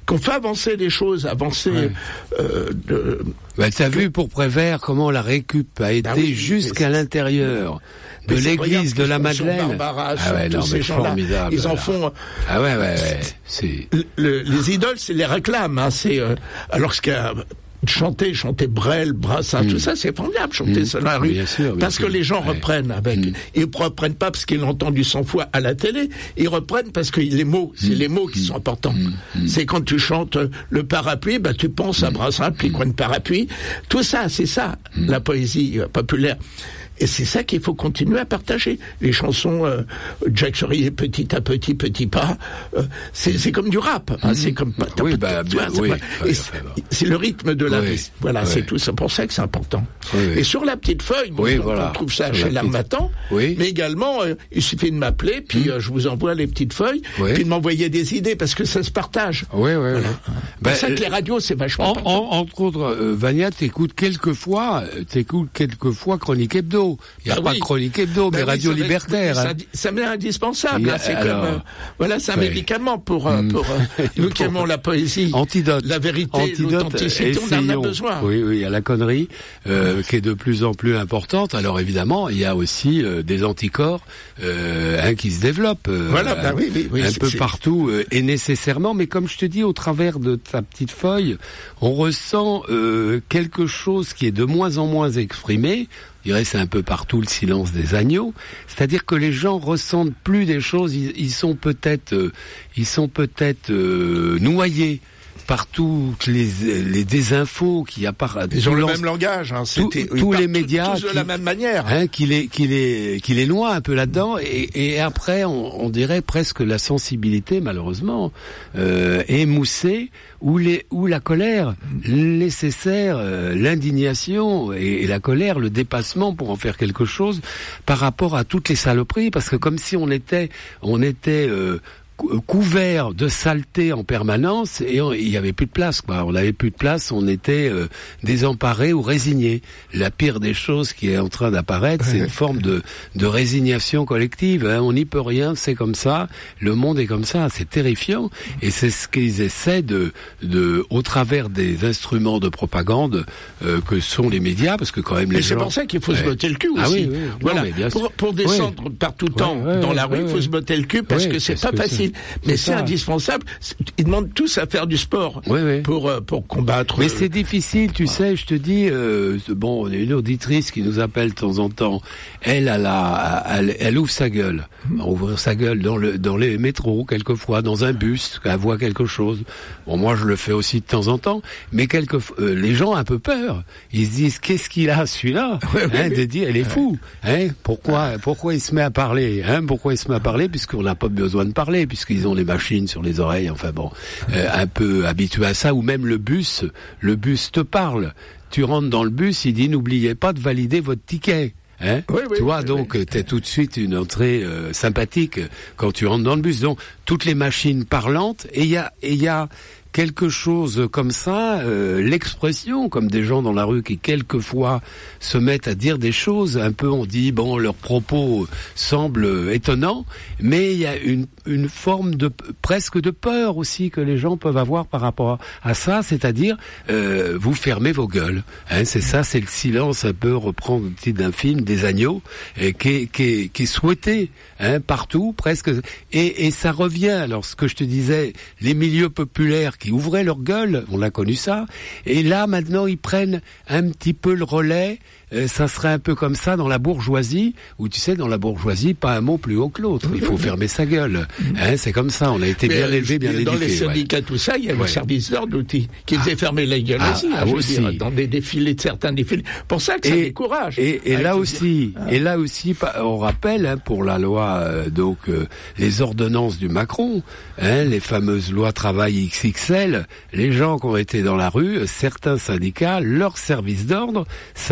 qu'on fait avancer les choses, avancer. Ouais. Euh, de, bah, t'as que... vu pour Prévert comment la récup a été bah oui, jusqu'à l'intérieur de l'église de la Madeleine. Barbara, ah ouais, non, tous ces gens-là, ils en font. Ah ouais, ouais, ouais. C'est... Le, le, les idoles, c'est les réclames. Hein, c'est euh, alors ce qu'il y a. Chanter, chanter Brel, Brassens, mmh. tout ça, c'est formidable, chanter mmh. ça dans la rue. Bien sûr, bien parce sûr. que les gens ouais. reprennent avec. Mmh. Ils ne reprennent pas parce qu'ils l'ont entendu cent fois à la télé, ils reprennent parce que les mots, c'est mmh. les mots qui mmh. sont importants. Mmh. C'est quand tu chantes le parapluie, bah, tu penses à Brassens, puis coin de parapluie. Tout ça, c'est ça, mmh. la poésie euh, populaire. Et c'est ça qu'il faut continuer à partager. Les chansons, euh, Jacques Cerisier, petit à petit, petit pas, euh, c'est, c'est comme du rap. Hein, c'est comme. Oui, bah, bien, oui. Et c'est, c'est le rythme de la oui. vie. Voilà, oui. c'est tout. C'est pour ça que c'est important. Oui, oui. Et sur la petite feuille, bon, oui, on, voilà. on trouve ça sur chez l'Harmattan. Oui. Mais également, euh, il suffit de m'appeler, puis mmh. euh, je vous envoie les petites feuilles, oui. puis de m'envoyer des idées, parce que ça se partage. Oui, oui, voilà. oui. Ben, c'est ça que les radios, c'est vachement en, important. En, entre autres, euh, Vania, t'écoutes quelquefois, t'écoutes quelquefois Chronique Hebdo. Il n'y a bah pas oui. de Chronique Hebdo, mais bah Radio oui, Libertaire. Ça, hein. ça m'est indispensable. A, hein, c'est alors, comme, euh, voilà, c'est un ouais. médicament pour, euh, pour euh, nous qui aimons la poésie. Antidote. La vérité, Antidote, l'authenticité, essayons. on en a besoin. Oui, oui, il y a la connerie, euh, qui est de plus en plus importante. Alors évidemment, il y a aussi euh, des anticorps euh, hein, qui se développent euh, voilà, bah oui, oui, oui, un c'est, peu c'est... partout euh, et nécessairement. Mais comme je te dis, au travers de ta petite feuille, on ressent euh, quelque chose qui est de moins en moins exprimé. Je dirais c'est un peu partout le silence des agneaux, c'est-à-dire que les gens ressentent plus des choses, ils, ils sont peut-être, euh, ils sont peut-être euh, noyés par toutes les, les désinfos qui apparaissent. Ils ont le même langage, hein. Tout, tous les médias tous de qui, la même manière, hein, qui les, qui les, qui les noient un peu là-dedans, et, et après on, on dirait presque la sensibilité, malheureusement, euh, émoussée, ou les, ou la colère nécessaire, euh, l'indignation et, et la colère, le dépassement pour en faire quelque chose par rapport à toutes les saloperies, parce que comme si on était, on était euh, couvert de saleté en permanence, et on, il y avait plus de place, quoi. On n'avait plus de place, on était euh, désemparés ou résignés. La pire des choses qui est en train d'apparaître, c'est une forme de, de résignation collective. Hein. On n'y peut rien, c'est comme ça. Le monde est comme ça, c'est terrifiant. Et c'est ce qu'ils essaient de, de, au travers des instruments de propagande euh, que sont les médias, parce que quand même les mais gens... c'est pour ça qu'il faut ouais. se botter le cul aussi. Ah oui, oui. Voilà. Non, mais bien pour, pour descendre ouais. par tout temps ouais, ouais, dans la rue, il ouais, faut ouais. se botter le cul parce ouais, que c'est pas facile. C'est... Mais c'est, c'est indispensable. Ils demandent tous à faire du sport oui, oui. pour euh, pour combattre. Mais euh... c'est difficile, tu ouais. sais. Je te dis, euh, bon, on a une auditrice qui nous appelle de temps en temps. Elle, elle, a, elle, elle ouvre sa gueule. Mmh. Ouvrir sa gueule dans le dans les métros, quelquefois, dans un bus, elle voit quelque chose. Bon, moi, je le fais aussi de temps en temps. Mais quelquefois, euh, les gens ont un peu peur. Ils se disent, qu'est-ce qu'il a, celui-là ouais, hein, oui, de dire, elle est fou. Hein, pourquoi, pourquoi il se met à parler hein, Pourquoi il se met à parler puisqu'on n'a pas besoin de parler, puisqu'ils ont les machines sur les oreilles, enfin bon, euh, un peu habitué à ça, ou même le bus, le bus te parle. Tu rentres dans le bus, il dit n'oubliez pas de valider votre ticket. Hein oui, oui, tu vois, oui, donc oui. t'es tout de suite une entrée euh, sympathique quand tu rentres dans le bus. Donc toutes les machines parlantes, et il y a, et il y a quelque chose comme ça, euh, l'expression, comme des gens dans la rue qui quelquefois se mettent à dire des choses, un peu on dit, bon, leurs propos semblent étonnants, mais il y a une, une forme de presque de peur aussi que les gens peuvent avoir par rapport à ça, c'est-à-dire, euh, vous fermez vos gueules. Hein, c'est ça, c'est le silence un peu, reprendre le titre d'un film, des agneaux, et qui est, qui est, qui est souhaité hein, partout, presque, et, et ça revient, alors ce que je te disais, les milieux populaires qui ouvraient leur gueule, on a connu ça, et là maintenant ils prennent un petit peu le relais. Euh, ça serait un peu comme ça dans la bourgeoisie, où tu sais, dans la bourgeoisie, pas un mot plus haut que l'autre. Il faut fermer sa gueule. Hein, c'est comme ça, on a été mais bien élevé, bien éduqué. Dans les syndicats, ouais. tout ça, il y a ouais. le service d'ordre qui faisait ah. fermer la gueule ah, aussi, ah, hein, aussi. Dire, dans des défilés, de certains défilés. Pour ça que ça et, décourage. Et, et là aussi, ah. et là aussi, on rappelle hein, pour la loi, euh, donc euh, les ordonnances du Macron, hein, les fameuses lois travail X X L, les gens qui ont été dans la rue, certains syndicats, leur service d'ordre savait y aller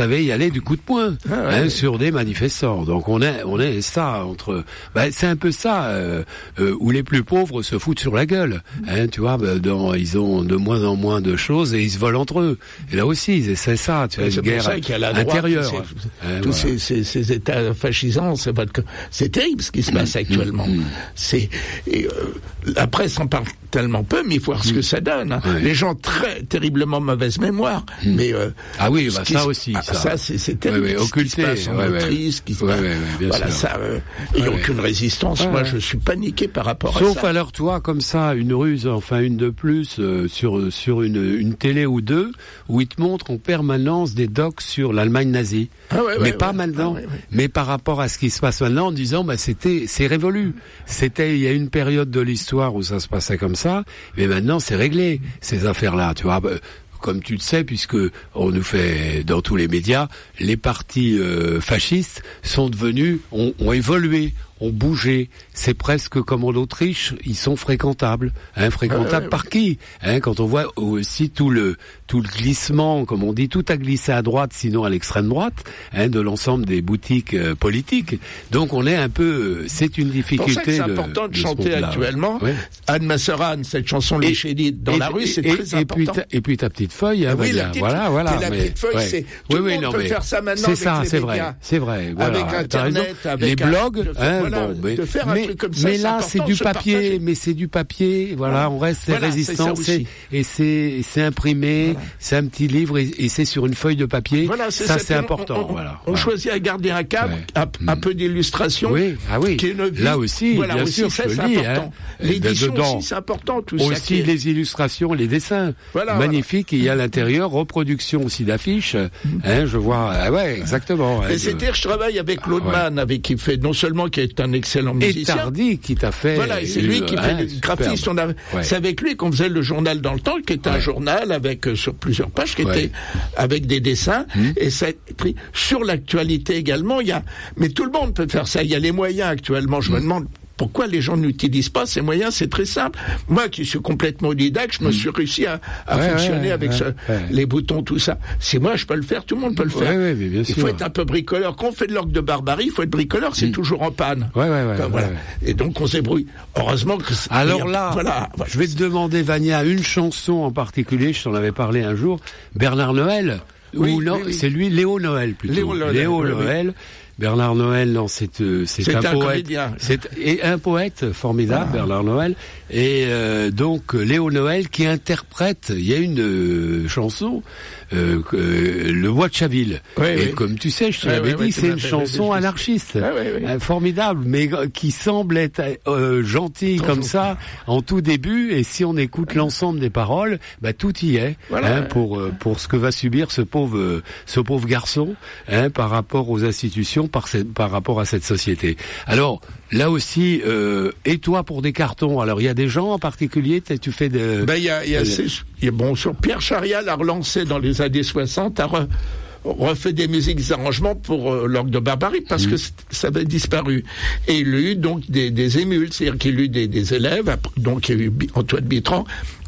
parler du coup de poing ah, ouais, hein, ouais. sur des manifestants. Donc on est on est ça entre bah, c'est un peu ça euh, euh, où les plus pauvres se foutent sur la gueule. Hein, tu vois, bah, dans, ils ont de moins en moins de choses et ils se volent entre eux. Et là aussi, c'est ça, tu vois, une guerre intérieure. Tous, ces, hein, tous voilà. ces, ces, ces États fascisants, c'est, c'est terrible ce qui se passe actuellement. Mmh. C'est et, euh, la presse en parle tellement peu, mais il faut voir ce que ça donne. Hein. Ouais. Les gens très terriblement mauvaise mémoire, mmh. mais euh, ah oui, bah ça aussi, ah, ça, ça c'est, c'est terrible. Ouais, ouais, occulté, ce qui se passe en ouais, Autriche, qui se ouais, passe, ouais, ouais, voilà sûr. ça. Euh, il n'y a ouais, aucune ouais. résistance. Ouais, Moi, ouais. je suis paniqué par rapport Sauf à ça. Sauf alors toi, comme ça, une ruse, enfin une de plus euh, sur sur une une télé ou deux, où ils te montrent en permanence des docs sur l'Allemagne nazie, ah ouais, mais ouais, pas ouais. maintenant, ah ouais, ouais. mais par rapport à ce qui se passe maintenant, en disant bah c'était c'est révolu, c'était il y a une période de l'histoire où ça se passait comme ça, mais maintenant c'est réglé ces affaires-là, tu vois. Bah, comme tu le sais, puisque on nous fait dans tous les médias, les partis euh, fascistes sont devenus, ont, ont évolué, ont bougé. C'est presque comme en Autriche, ils sont fréquentables. Hein, fréquentables ouais, ouais, par ouais. qui hein, quand on voit aussi tout le tout le glissement, comme on dit, tout a glissé à droite, sinon à l'extrême droite, hein, de l'ensemble des boutiques euh, politiques. Donc on est un peu, c'est une difficulté. C'est pour ça que c'est de, important de, de chanter actuellement. Ouais. Anne Masseran, cette chanson Les Chélides dans et, la rue, et, c'est et, très et important. Puis ta, et puis ta petite feuille, hein, oui, voilà, la petite, voilà, voilà. La mais, petite feuille, ouais. c'est oui, tout oui, le monde non, peut mais faire ça maintenant. C'est avec ça, les c'est médias, vrai, c'est vrai. Voilà, avec Internet, avec les blogs, de, hein, voilà, bon, mais, de faire mais, un truc comme ça. Mais là, c'est, c'est du papier, partager. mais c'est du papier. Voilà, on reste voilà, résistant, c'est et c'est c'est imprimé, voilà. c'est un petit livre et, et c'est sur une feuille de papier. Voilà, c'est ça, ça, c'est on, important. On, voilà. on voilà. choisit à garder un cadre, ouais. un, un peu d'illustration. Oui, ah oui. Qui est une vie. Là aussi, voilà, bien aussi, sûr, ça, je c'est te le dis. important. Hein. L'édition dedans, aussi, c'est important. Tout aussi ça qui est... les illustrations, les dessins, voilà, magnifiques. Voilà. Et il y a à l'intérieur reproduction aussi d'affiches. Mm. Hein, je vois. Ah ouais, exactement. Et hein, c'est-à-dire, je travaille avec Claude ah, ouais. Mann, avec qui fait non seulement qui est un excellent musicien. Et Tardy qui t'a fait. Voilà, et c'est lui qui fait le graphiste. On a, ouais. C'est avec lui qu'on faisait le journal dans le temps, qui était ouais. un journal avec euh, sur plusieurs pages, qui ouais. était avec des dessins. Mmh. Et ça pris sur l'actualité également. Il y a, mais tout le monde peut faire ça. Il y a les moyens actuellement. Je mmh. me demande. Pourquoi les gens n'utilisent pas ces moyens? C'est très simple. Moi, qui suis complètement didacte, je me suis réussi à, à ouais, fonctionner ouais, avec ouais, ce, ouais. les boutons, tout ça. Si moi, je peux le faire, tout le monde peut le faire. Ouais, ouais, mais bien il sûr. faut être un peu bricoleur. Quand on fait de l'orgue de barbarie, il faut être bricoleur, c'est mmh. toujours en panne. Ouais, ouais, ouais, enfin, ouais, voilà. ouais. Et donc, on se débrouille. Heureusement que... Alors là, voilà. je vais te demander, Vania, une chanson en particulier, je t'en avais parlé un jour, Bernard Noël, oui, ou non, oui, oui. c'est lui, Léo Noël, plutôt. Léo Noël. Léo oui, Noël. Oui. Bernard Noël, non, c'est euh, c'est, c'est un, un poète, comédien. c'est et un poète formidable, ah. Bernard Noël, et euh, donc Léo Noël qui interprète. Il y a une euh, chanson, euh, euh, Le Bois de Chaville, oui, et oui. comme tu sais, je te oui, l'avais oui, dit, oui, c'est une chanson anarchiste, oui, oui, oui. Euh, formidable, mais qui semble être euh, gentille comme ça en tout début. Et si on écoute l'ensemble des paroles, bah tout y est, voilà. hein, pour euh, pour ce que va subir ce pauvre euh, ce pauvre garçon, hein, par rapport aux institutions, par cette, par rapport à cette société. Alors là aussi, euh, et toi pour des cartons, alors il y a des gens en particulier, tu fais de... Ben il y a, il y a, c'est, il y a bon, sur Pierre Charial a relancé dans les années soixante, a re, refait des musiques, des arrangements pour euh, l'orgue de barbarie parce mmh. que ça avait disparu. Et il a eu donc des, des émules, c'est-à-dire qu'il a eu des, des élèves, donc il y a eu Antoine Bitran,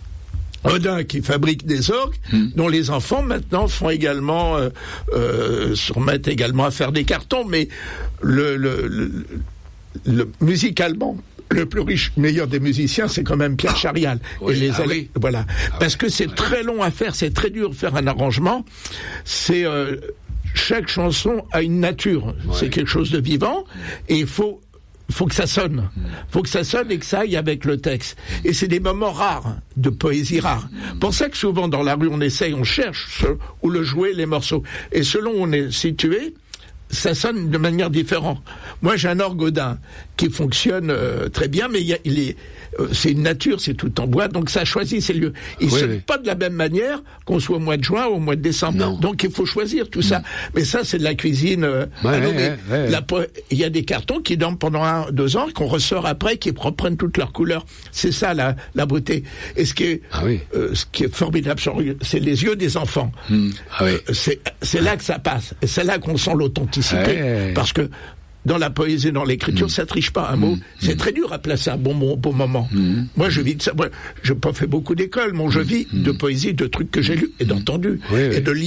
Odin qui fabrique des orgues, mmh. dont les enfants maintenant font également euh, euh, se remettent également à faire des cartons, mais le, le, le, le musicalement le plus riche, meilleur des musiciens, c'est quand même Pierre Charial. Oui, et les ah allez, oui. voilà, ah parce oui, que c'est oui. très long à faire, c'est très dur de faire un arrangement. C'est euh, chaque chanson a une nature, ouais. c'est quelque chose de vivant, et il faut faut que ça sonne, faut que ça sonne et que ça aille avec le texte. Et c'est des moments rares, de poésie rare. Pour ça que souvent dans la rue on essaye, on cherche où le jouer les morceaux. Et selon où on est situé, ça sonne de manière différente. Moi, j'ai un orgue Odin qui fonctionne euh, très bien, mais il, y a, il est, euh, c'est une nature, c'est tout en bois, donc ça choisit ses lieux. Il oui, sonne oui. pas de la même manière qu'on soit au mois de juin ou au mois de décembre. Non. Donc il faut choisir tout ça. Mais ça, c'est de la cuisine. Euh, ouais, ah non, ouais, mais ouais, ouais. La, il y a des cartons qui dorment pendant un, deux ans, qu'on ressort après, qui reprennent toutes leurs couleurs. C'est ça la, la beauté. Et ce qui est, ah oui. euh, ce qui est formidable, c'est les yeux des enfants. Mmh. Ah oui. euh, c'est, c'est là que ça passe. Et c'est là qu'on sent l'authenticité. Ouais. Parce que dans la poésie, dans l'écriture, mmh. ça triche pas un mot. Mmh. C'est très dur à placer un bon mot au bon moment. Mmh. Moi, je vis de ça. Moi, j'ai pas fait beaucoup d'école, mais je vis mmh. de poésie, de trucs que j'ai lus et d'entendus. Oui, oui. Et de lier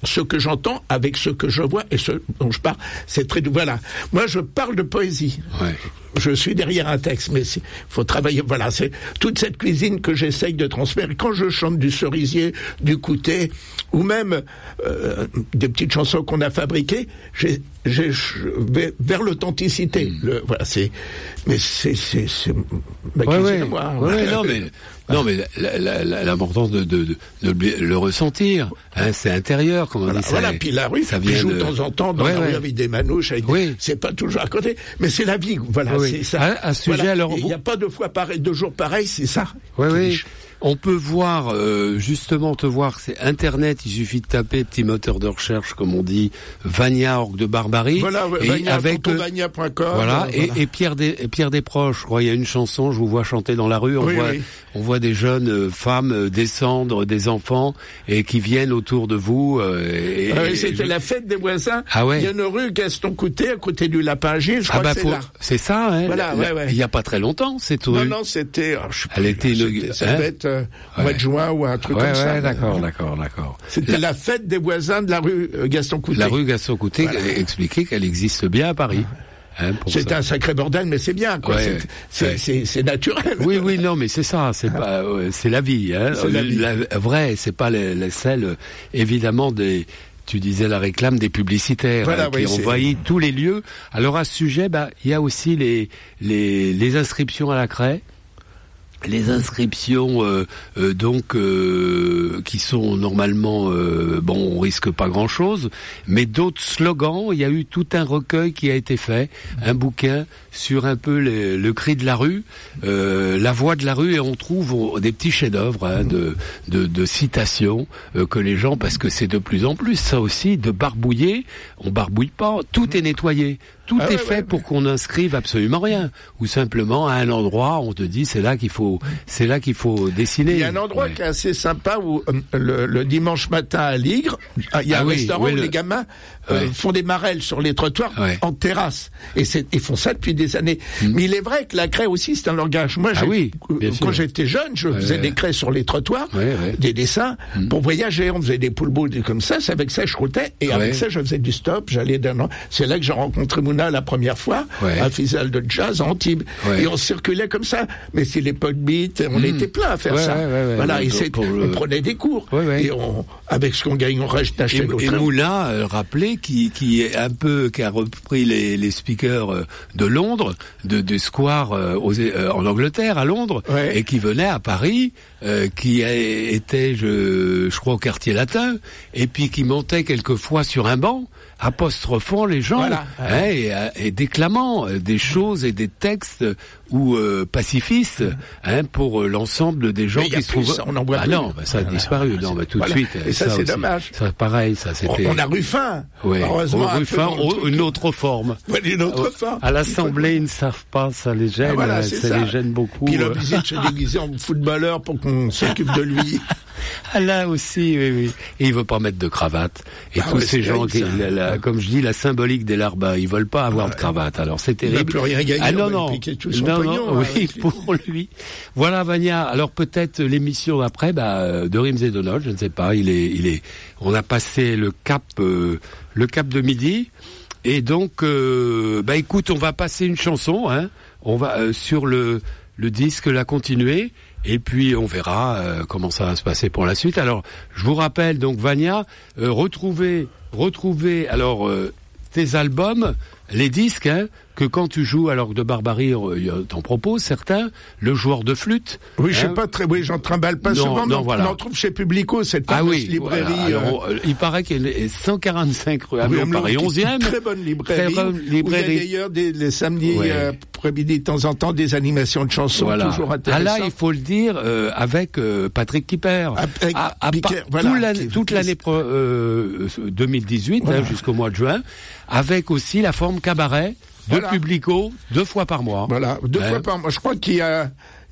ce que j'entends avec ce que je vois et ce dont je parle. C'est très, voilà. Moi, je parle de poésie. Ouais. Je suis derrière un texte, mais il faut travailler. Voilà, c'est toute cette cuisine que j'essaye de transmettre. Quand je chante du cerisier, du Coutet, ou même euh, des petites chansons qu'on a fabriquées, j'ai, j'ai, je vais vers l'authenticité. Mmh. Le, voilà, c'est, mais c'est, c'est, c'est ma ouais, cuisine ouais. moi. Ouais, non, mais non, mais la, la, la, l'importance de, de, de, de le ressentir, hein, c'est intérieur, comme on voilà, dit. Ça, voilà, puis la rue, ça vient joue de temps en temps dans ouais, la ouais. rue avec des manouches, avec oui. des... c'est pas toujours à côté, mais c'est la vie, voilà, oui. c'est ça. À, à ce sujet, voilà. alors, il n'y a pas deux fois pareil, deux jours pareils, c'est ça. Oui, oui. On peut voir, euh, justement, te voir, c'est Internet, il suffit de taper, petit moteur de recherche, comme on dit, Vania, Orgue de Barbarie. Voilà, et Vania, avec, Vania point com. Voilà, euh, et, voilà. et Pierre des, et Pierre Desproges, je crois, il y a une chanson, je vous vois chanter dans la rue, on oui, voit, oui. on voit des jeunes euh, femmes euh, descendre, des enfants, et qui viennent autour de vous. Euh, et, ah oui, et, c'était je... la fête des voisins. Ah ouais. Il y a une rue Gaston Coutet, à côté du Lapin Gilles, je ah crois bah que c'est faut... là. C'est ça, hein. Voilà, la, ouais, ouais. Il y a pas très longtemps, cette rue. Non, non, c'était, oh, je sais Elle pas, était c'était, ça devait être, euh, ouais. mois de juin ou un truc ouais, comme ouais, ça. Ouais, d'accord, d'accord, d'accord. C'était la... la fête des voisins de la rue Gaston Coutet. La rue Gaston Coutet, voilà. Expliquait qu'elle existe bien à Paris. Hein, c'est ça. Un sacré bordel, mais c'est bien, quoi. Ouais, c'est, ouais. C'est, ouais. c'est, c'est naturel. Oui, oui, non, mais c'est ça. C'est pas, euh, c'est la vie. Hein. C'est la vie. La, vraie, c'est pas les, les celles, évidemment, des. Tu disais la réclame des publicitaires voilà, hein, qui oui, envahissent tous les lieux. Alors à ce sujet, bah, il y a aussi les les les inscriptions à la craie. Les inscriptions euh, euh, donc euh, qui sont normalement euh, bon, on risque pas grand chose, mais d'autres slogans. Il y a eu tout un recueil qui a été fait, un bouquin sur un peu les, le cri de la rue, euh, la voix de la rue, et on trouve des petits chefs-d'œuvre hein, de, de de citations euh, que les gens, parce que c'est de plus en plus ça aussi, de barbouiller. On barbouille pas, tout est nettoyé. Tout ah est ouais, fait ouais, pour ouais. qu'on n'inscrive absolument rien, ou simplement à un endroit on te dit c'est là qu'il faut, c'est là qu'il faut dessiner. Il y a un endroit ouais. qui est assez sympa où euh, le, le dimanche matin à Ligre, il y a ah un oui, restaurant oui, où le... les gamins euh, ouais. font des marelles sur les trottoirs ouais. en terrasse, et c'est, ils font ça depuis des années. Mmh. Mais il est vrai que la craie aussi c'est un langage. Moi, ah j'ai, oui, quand sûr. j'étais jeune, je ouais, faisais ouais. des craies sur les trottoirs, ouais, ouais. des dessins mmh. pour voyager. On faisait des poulbeaux comme ça, c'est avec ça je routais, et ouais. avec ça je faisais du stop. J'allais d'un, c'est là que j'ai rencontré Mouna la première fois. Ouais. Un festival de jazz à Antibes. Ouais. Et on circulait comme ça. Mais c'est l'époque beat, on mmh. était plein à faire ouais, ça. Ouais, ouais, voilà, ouais, et c'est, pour on le... prenait des cours. Ouais, ouais. Et on, avec ce qu'on gagne, on achetait notre Et, et Moulin, euh, rappelé, qui, qui est un peu, qui a repris les, les speakers euh, de Londres, de, de Square euh, aux, euh, en Angleterre, à Londres, ouais. et qui venait à Paris, euh, qui a, était, je, je crois, au quartier latin, et puis qui montait quelquefois sur un banc, apostrophant les gens, voilà. hein, et, et déclamant des choses et des textes ou euh, pacifistes hein, pour euh, l'ensemble des gens qui se trouvent. Ça, on en voit ah plus. non, bah, ça a voilà. disparu. Non, bah, tout voilà. de suite. Et ça, ça c'est aussi. dommage. Ça, pareil, ça c'était. On, on a Ruffin. Oui. Heureusement. Ruffin, une autre forme. Ouais, une autre forme. À l'Assemblée, ils ne savent pas, ça les gêne. Ah, voilà, ça, ça les gêne beaucoup. Puis il est obligé de se déguiser en footballeur pour qu'on s'occupe de lui. Ah là aussi, oui, oui. Et il veut pas mettre de cravate. Et ah tous ouais, ces gens, qui, la, la, comme je dis, la symbolique des larbins, ils veulent pas avoir ouais. de cravate. Alors c'est terrible. Il n'a plus rien gagné. Ah non, non, tout son non, pognon, non, hein, oui, pour lui. Voilà, Vania. Alors peut-être l'émission d'après, bah, de Rimes et de Notes, je ne sais pas. Il est, il est. On a passé le cap, euh, le cap de midi. Et donc, euh, bah écoute, on va passer une chanson. Hein. On va euh, sur le le disque la continuer. Et puis on verra euh, comment ça va se passer pour la suite. Alors, je vous rappelle donc Vania, euh, retrouvez, retrouvez alors euh, tes albums, les disques, hein, que quand tu joues à l'orgue de Barbarie, euh, t'en proposes certains, le joueur de flûte. Oui, je hein, sais pas très, oui, j'en trimballe pas non, souvent, non, mais voilà. on en trouve chez Publico, cette ah oui, librairie. Voilà. Alors, euh... il paraît qu'il y a cent quarante-cinq rue à oui, Paris onzième. Très bonne librairie. Très bonne librairie. Où il y a d'ailleurs des, les samedis, ouais. euh, après-midi, de temps en temps, des animations de chansons, voilà. toujours intéressantes. Ah là, il faut le dire, euh, avec euh, Patrick Kipper. Avec à, à Piquer, pa- voilà. Tout l'année, toute l'année pro, euh, deux mille dix-huit, voilà. hein, jusqu'au mois de juin, avec aussi la forme cabaret. De voilà. Publico, deux fois par mois. Voilà, deux hein. fois par mois. Je crois qu'il y a,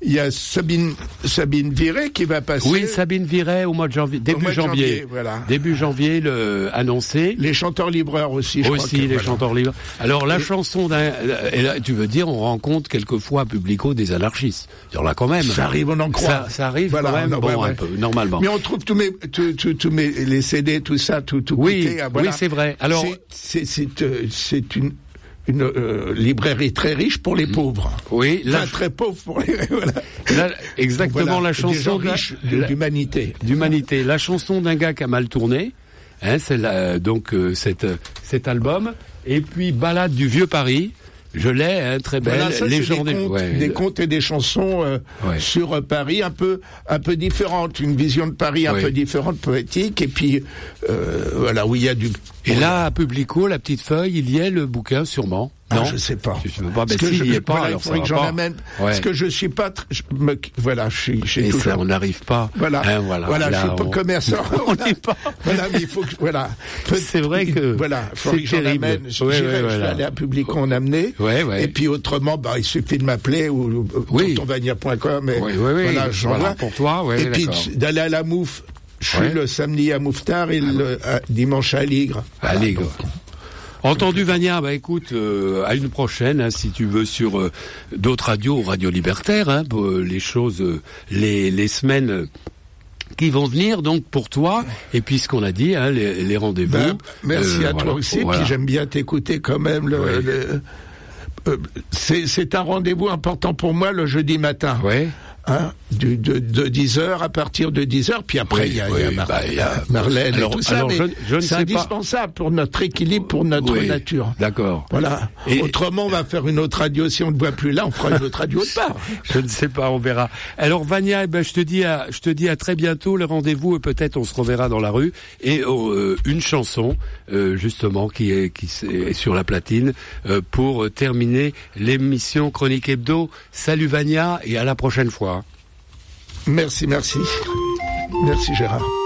il y a Sabine, Sabine Viret qui va passer. Oui, Sabine Viret au mois de janvier, début mois de janvier. janvier, voilà. Début janvier, le, annoncé. Les chanteurs libreurs aussi, je Aussi, crois que, les voilà. chanteurs libres. Alors, la Et... chanson d'un, et là, tu veux dire, on rencontre quelquefois à Publico des anarchistes. Il y en a quand même. Ça arrive, on en croit. Ça, ça arrive voilà, quand même, non, bon, ouais, ouais. un peu, normalement. Mais on trouve tous mes, tous, tous, tous mes, les C D, tout ça, tout, tout Oui, coûté, hein, voilà. oui, c'est vrai. Alors, c'est, c'est, c'est, euh, c'est une, une euh, librairie très riche pour les pauvres. Oui, là, enfin, très pauvre pour les, voilà. Là, exactement, voilà, la chanson des gens de la- riches d'humanité. d'humanité. La chanson d'un gars qui a mal tourné, hein, c'est la, donc euh, cet, cet album. Et puis Balade du vieux Paris, je l'ai, hein, très belle. Voilà, ça, Légende, c'est des contes, ouais, des le- contes et des chansons euh, Ouais. sur euh, Paris, un peu, un peu différentes, une vision de Paris un Oui. peu différente, poétique, et puis euh, voilà où il y a du. Et là, à Publico, la petite feuille, il y est le bouquin, sûrement. Ah, Non, je sais pas. Je sais pas. Ben, Parce que s'il je, y est pas, voilà, alors il faudrait ça que va j'en pas. amène. Ouais. Parce que je suis pas, tr- je me, voilà, je suis, j'ai Et toujours. ça, on n'arrive pas. Voilà, Hein, voilà. voilà, Là, je suis pas on- commerçant. on n'y est pas. Voilà, mais il faut que, voilà. C'est vrai que voilà, il faudrait c'est que j'en terrible. amène. Ouais, J'irai, ouais, je vais voilà. aller à Publico en amener. Ouais, ouais. Et puis autrement, bah, il suffit de m'appeler ou, ou Oui. tontonvania point com. Et Oui, oui, oui. Voilà, j'envoie. Voilà, pour toi, ouais, Et puis d'accord. d'aller à la Mouffe. Je suis Ouais. le samedi à Mouffetard et le à- dimanche à Ligre. À Voilà, Ligre. donc, Entendu, Vania, bah écoute, euh, à une prochaine, hein, si tu veux, sur euh, d'autres radios, radios libertaires, hein, pour, euh, les choses, euh, les, les semaines euh, qui vont venir, donc pour toi, et puis ce qu'on a dit, hein, les, les rendez-vous. Ben, merci euh, à voilà, toi aussi, voilà. puis j'aime bien t'écouter quand même. Le, Ouais. le- euh, c'est, c'est un rendez-vous important pour moi le jeudi matin. Ouais. Hein, du, de, de dix heures, à partir de dix heures, puis après Oui, il y a, oui, il y a Mar- bah, il y a- Marlène alors- et tout ça, alors mais je- je ne c'est sais pas. indispensable pour notre équilibre, pour notre Oui, nature. D'accord. Voilà. Et- Autrement, on va faire une autre radio. Si on ne voit plus là, on fera une autre radio autre part. Je ne sais pas, on verra. Alors Vania, eh ben, je te dis à, je te dis à très bientôt, le rendez-vous, et peut-être on se reverra dans la rue. Et euh, une chanson, euh, justement, qui est, qui est sur la platine, euh, pour terminer l'émission Chronique Hebdo. Salut Vania, et à la prochaine fois. Merci, merci. Merci Gérard.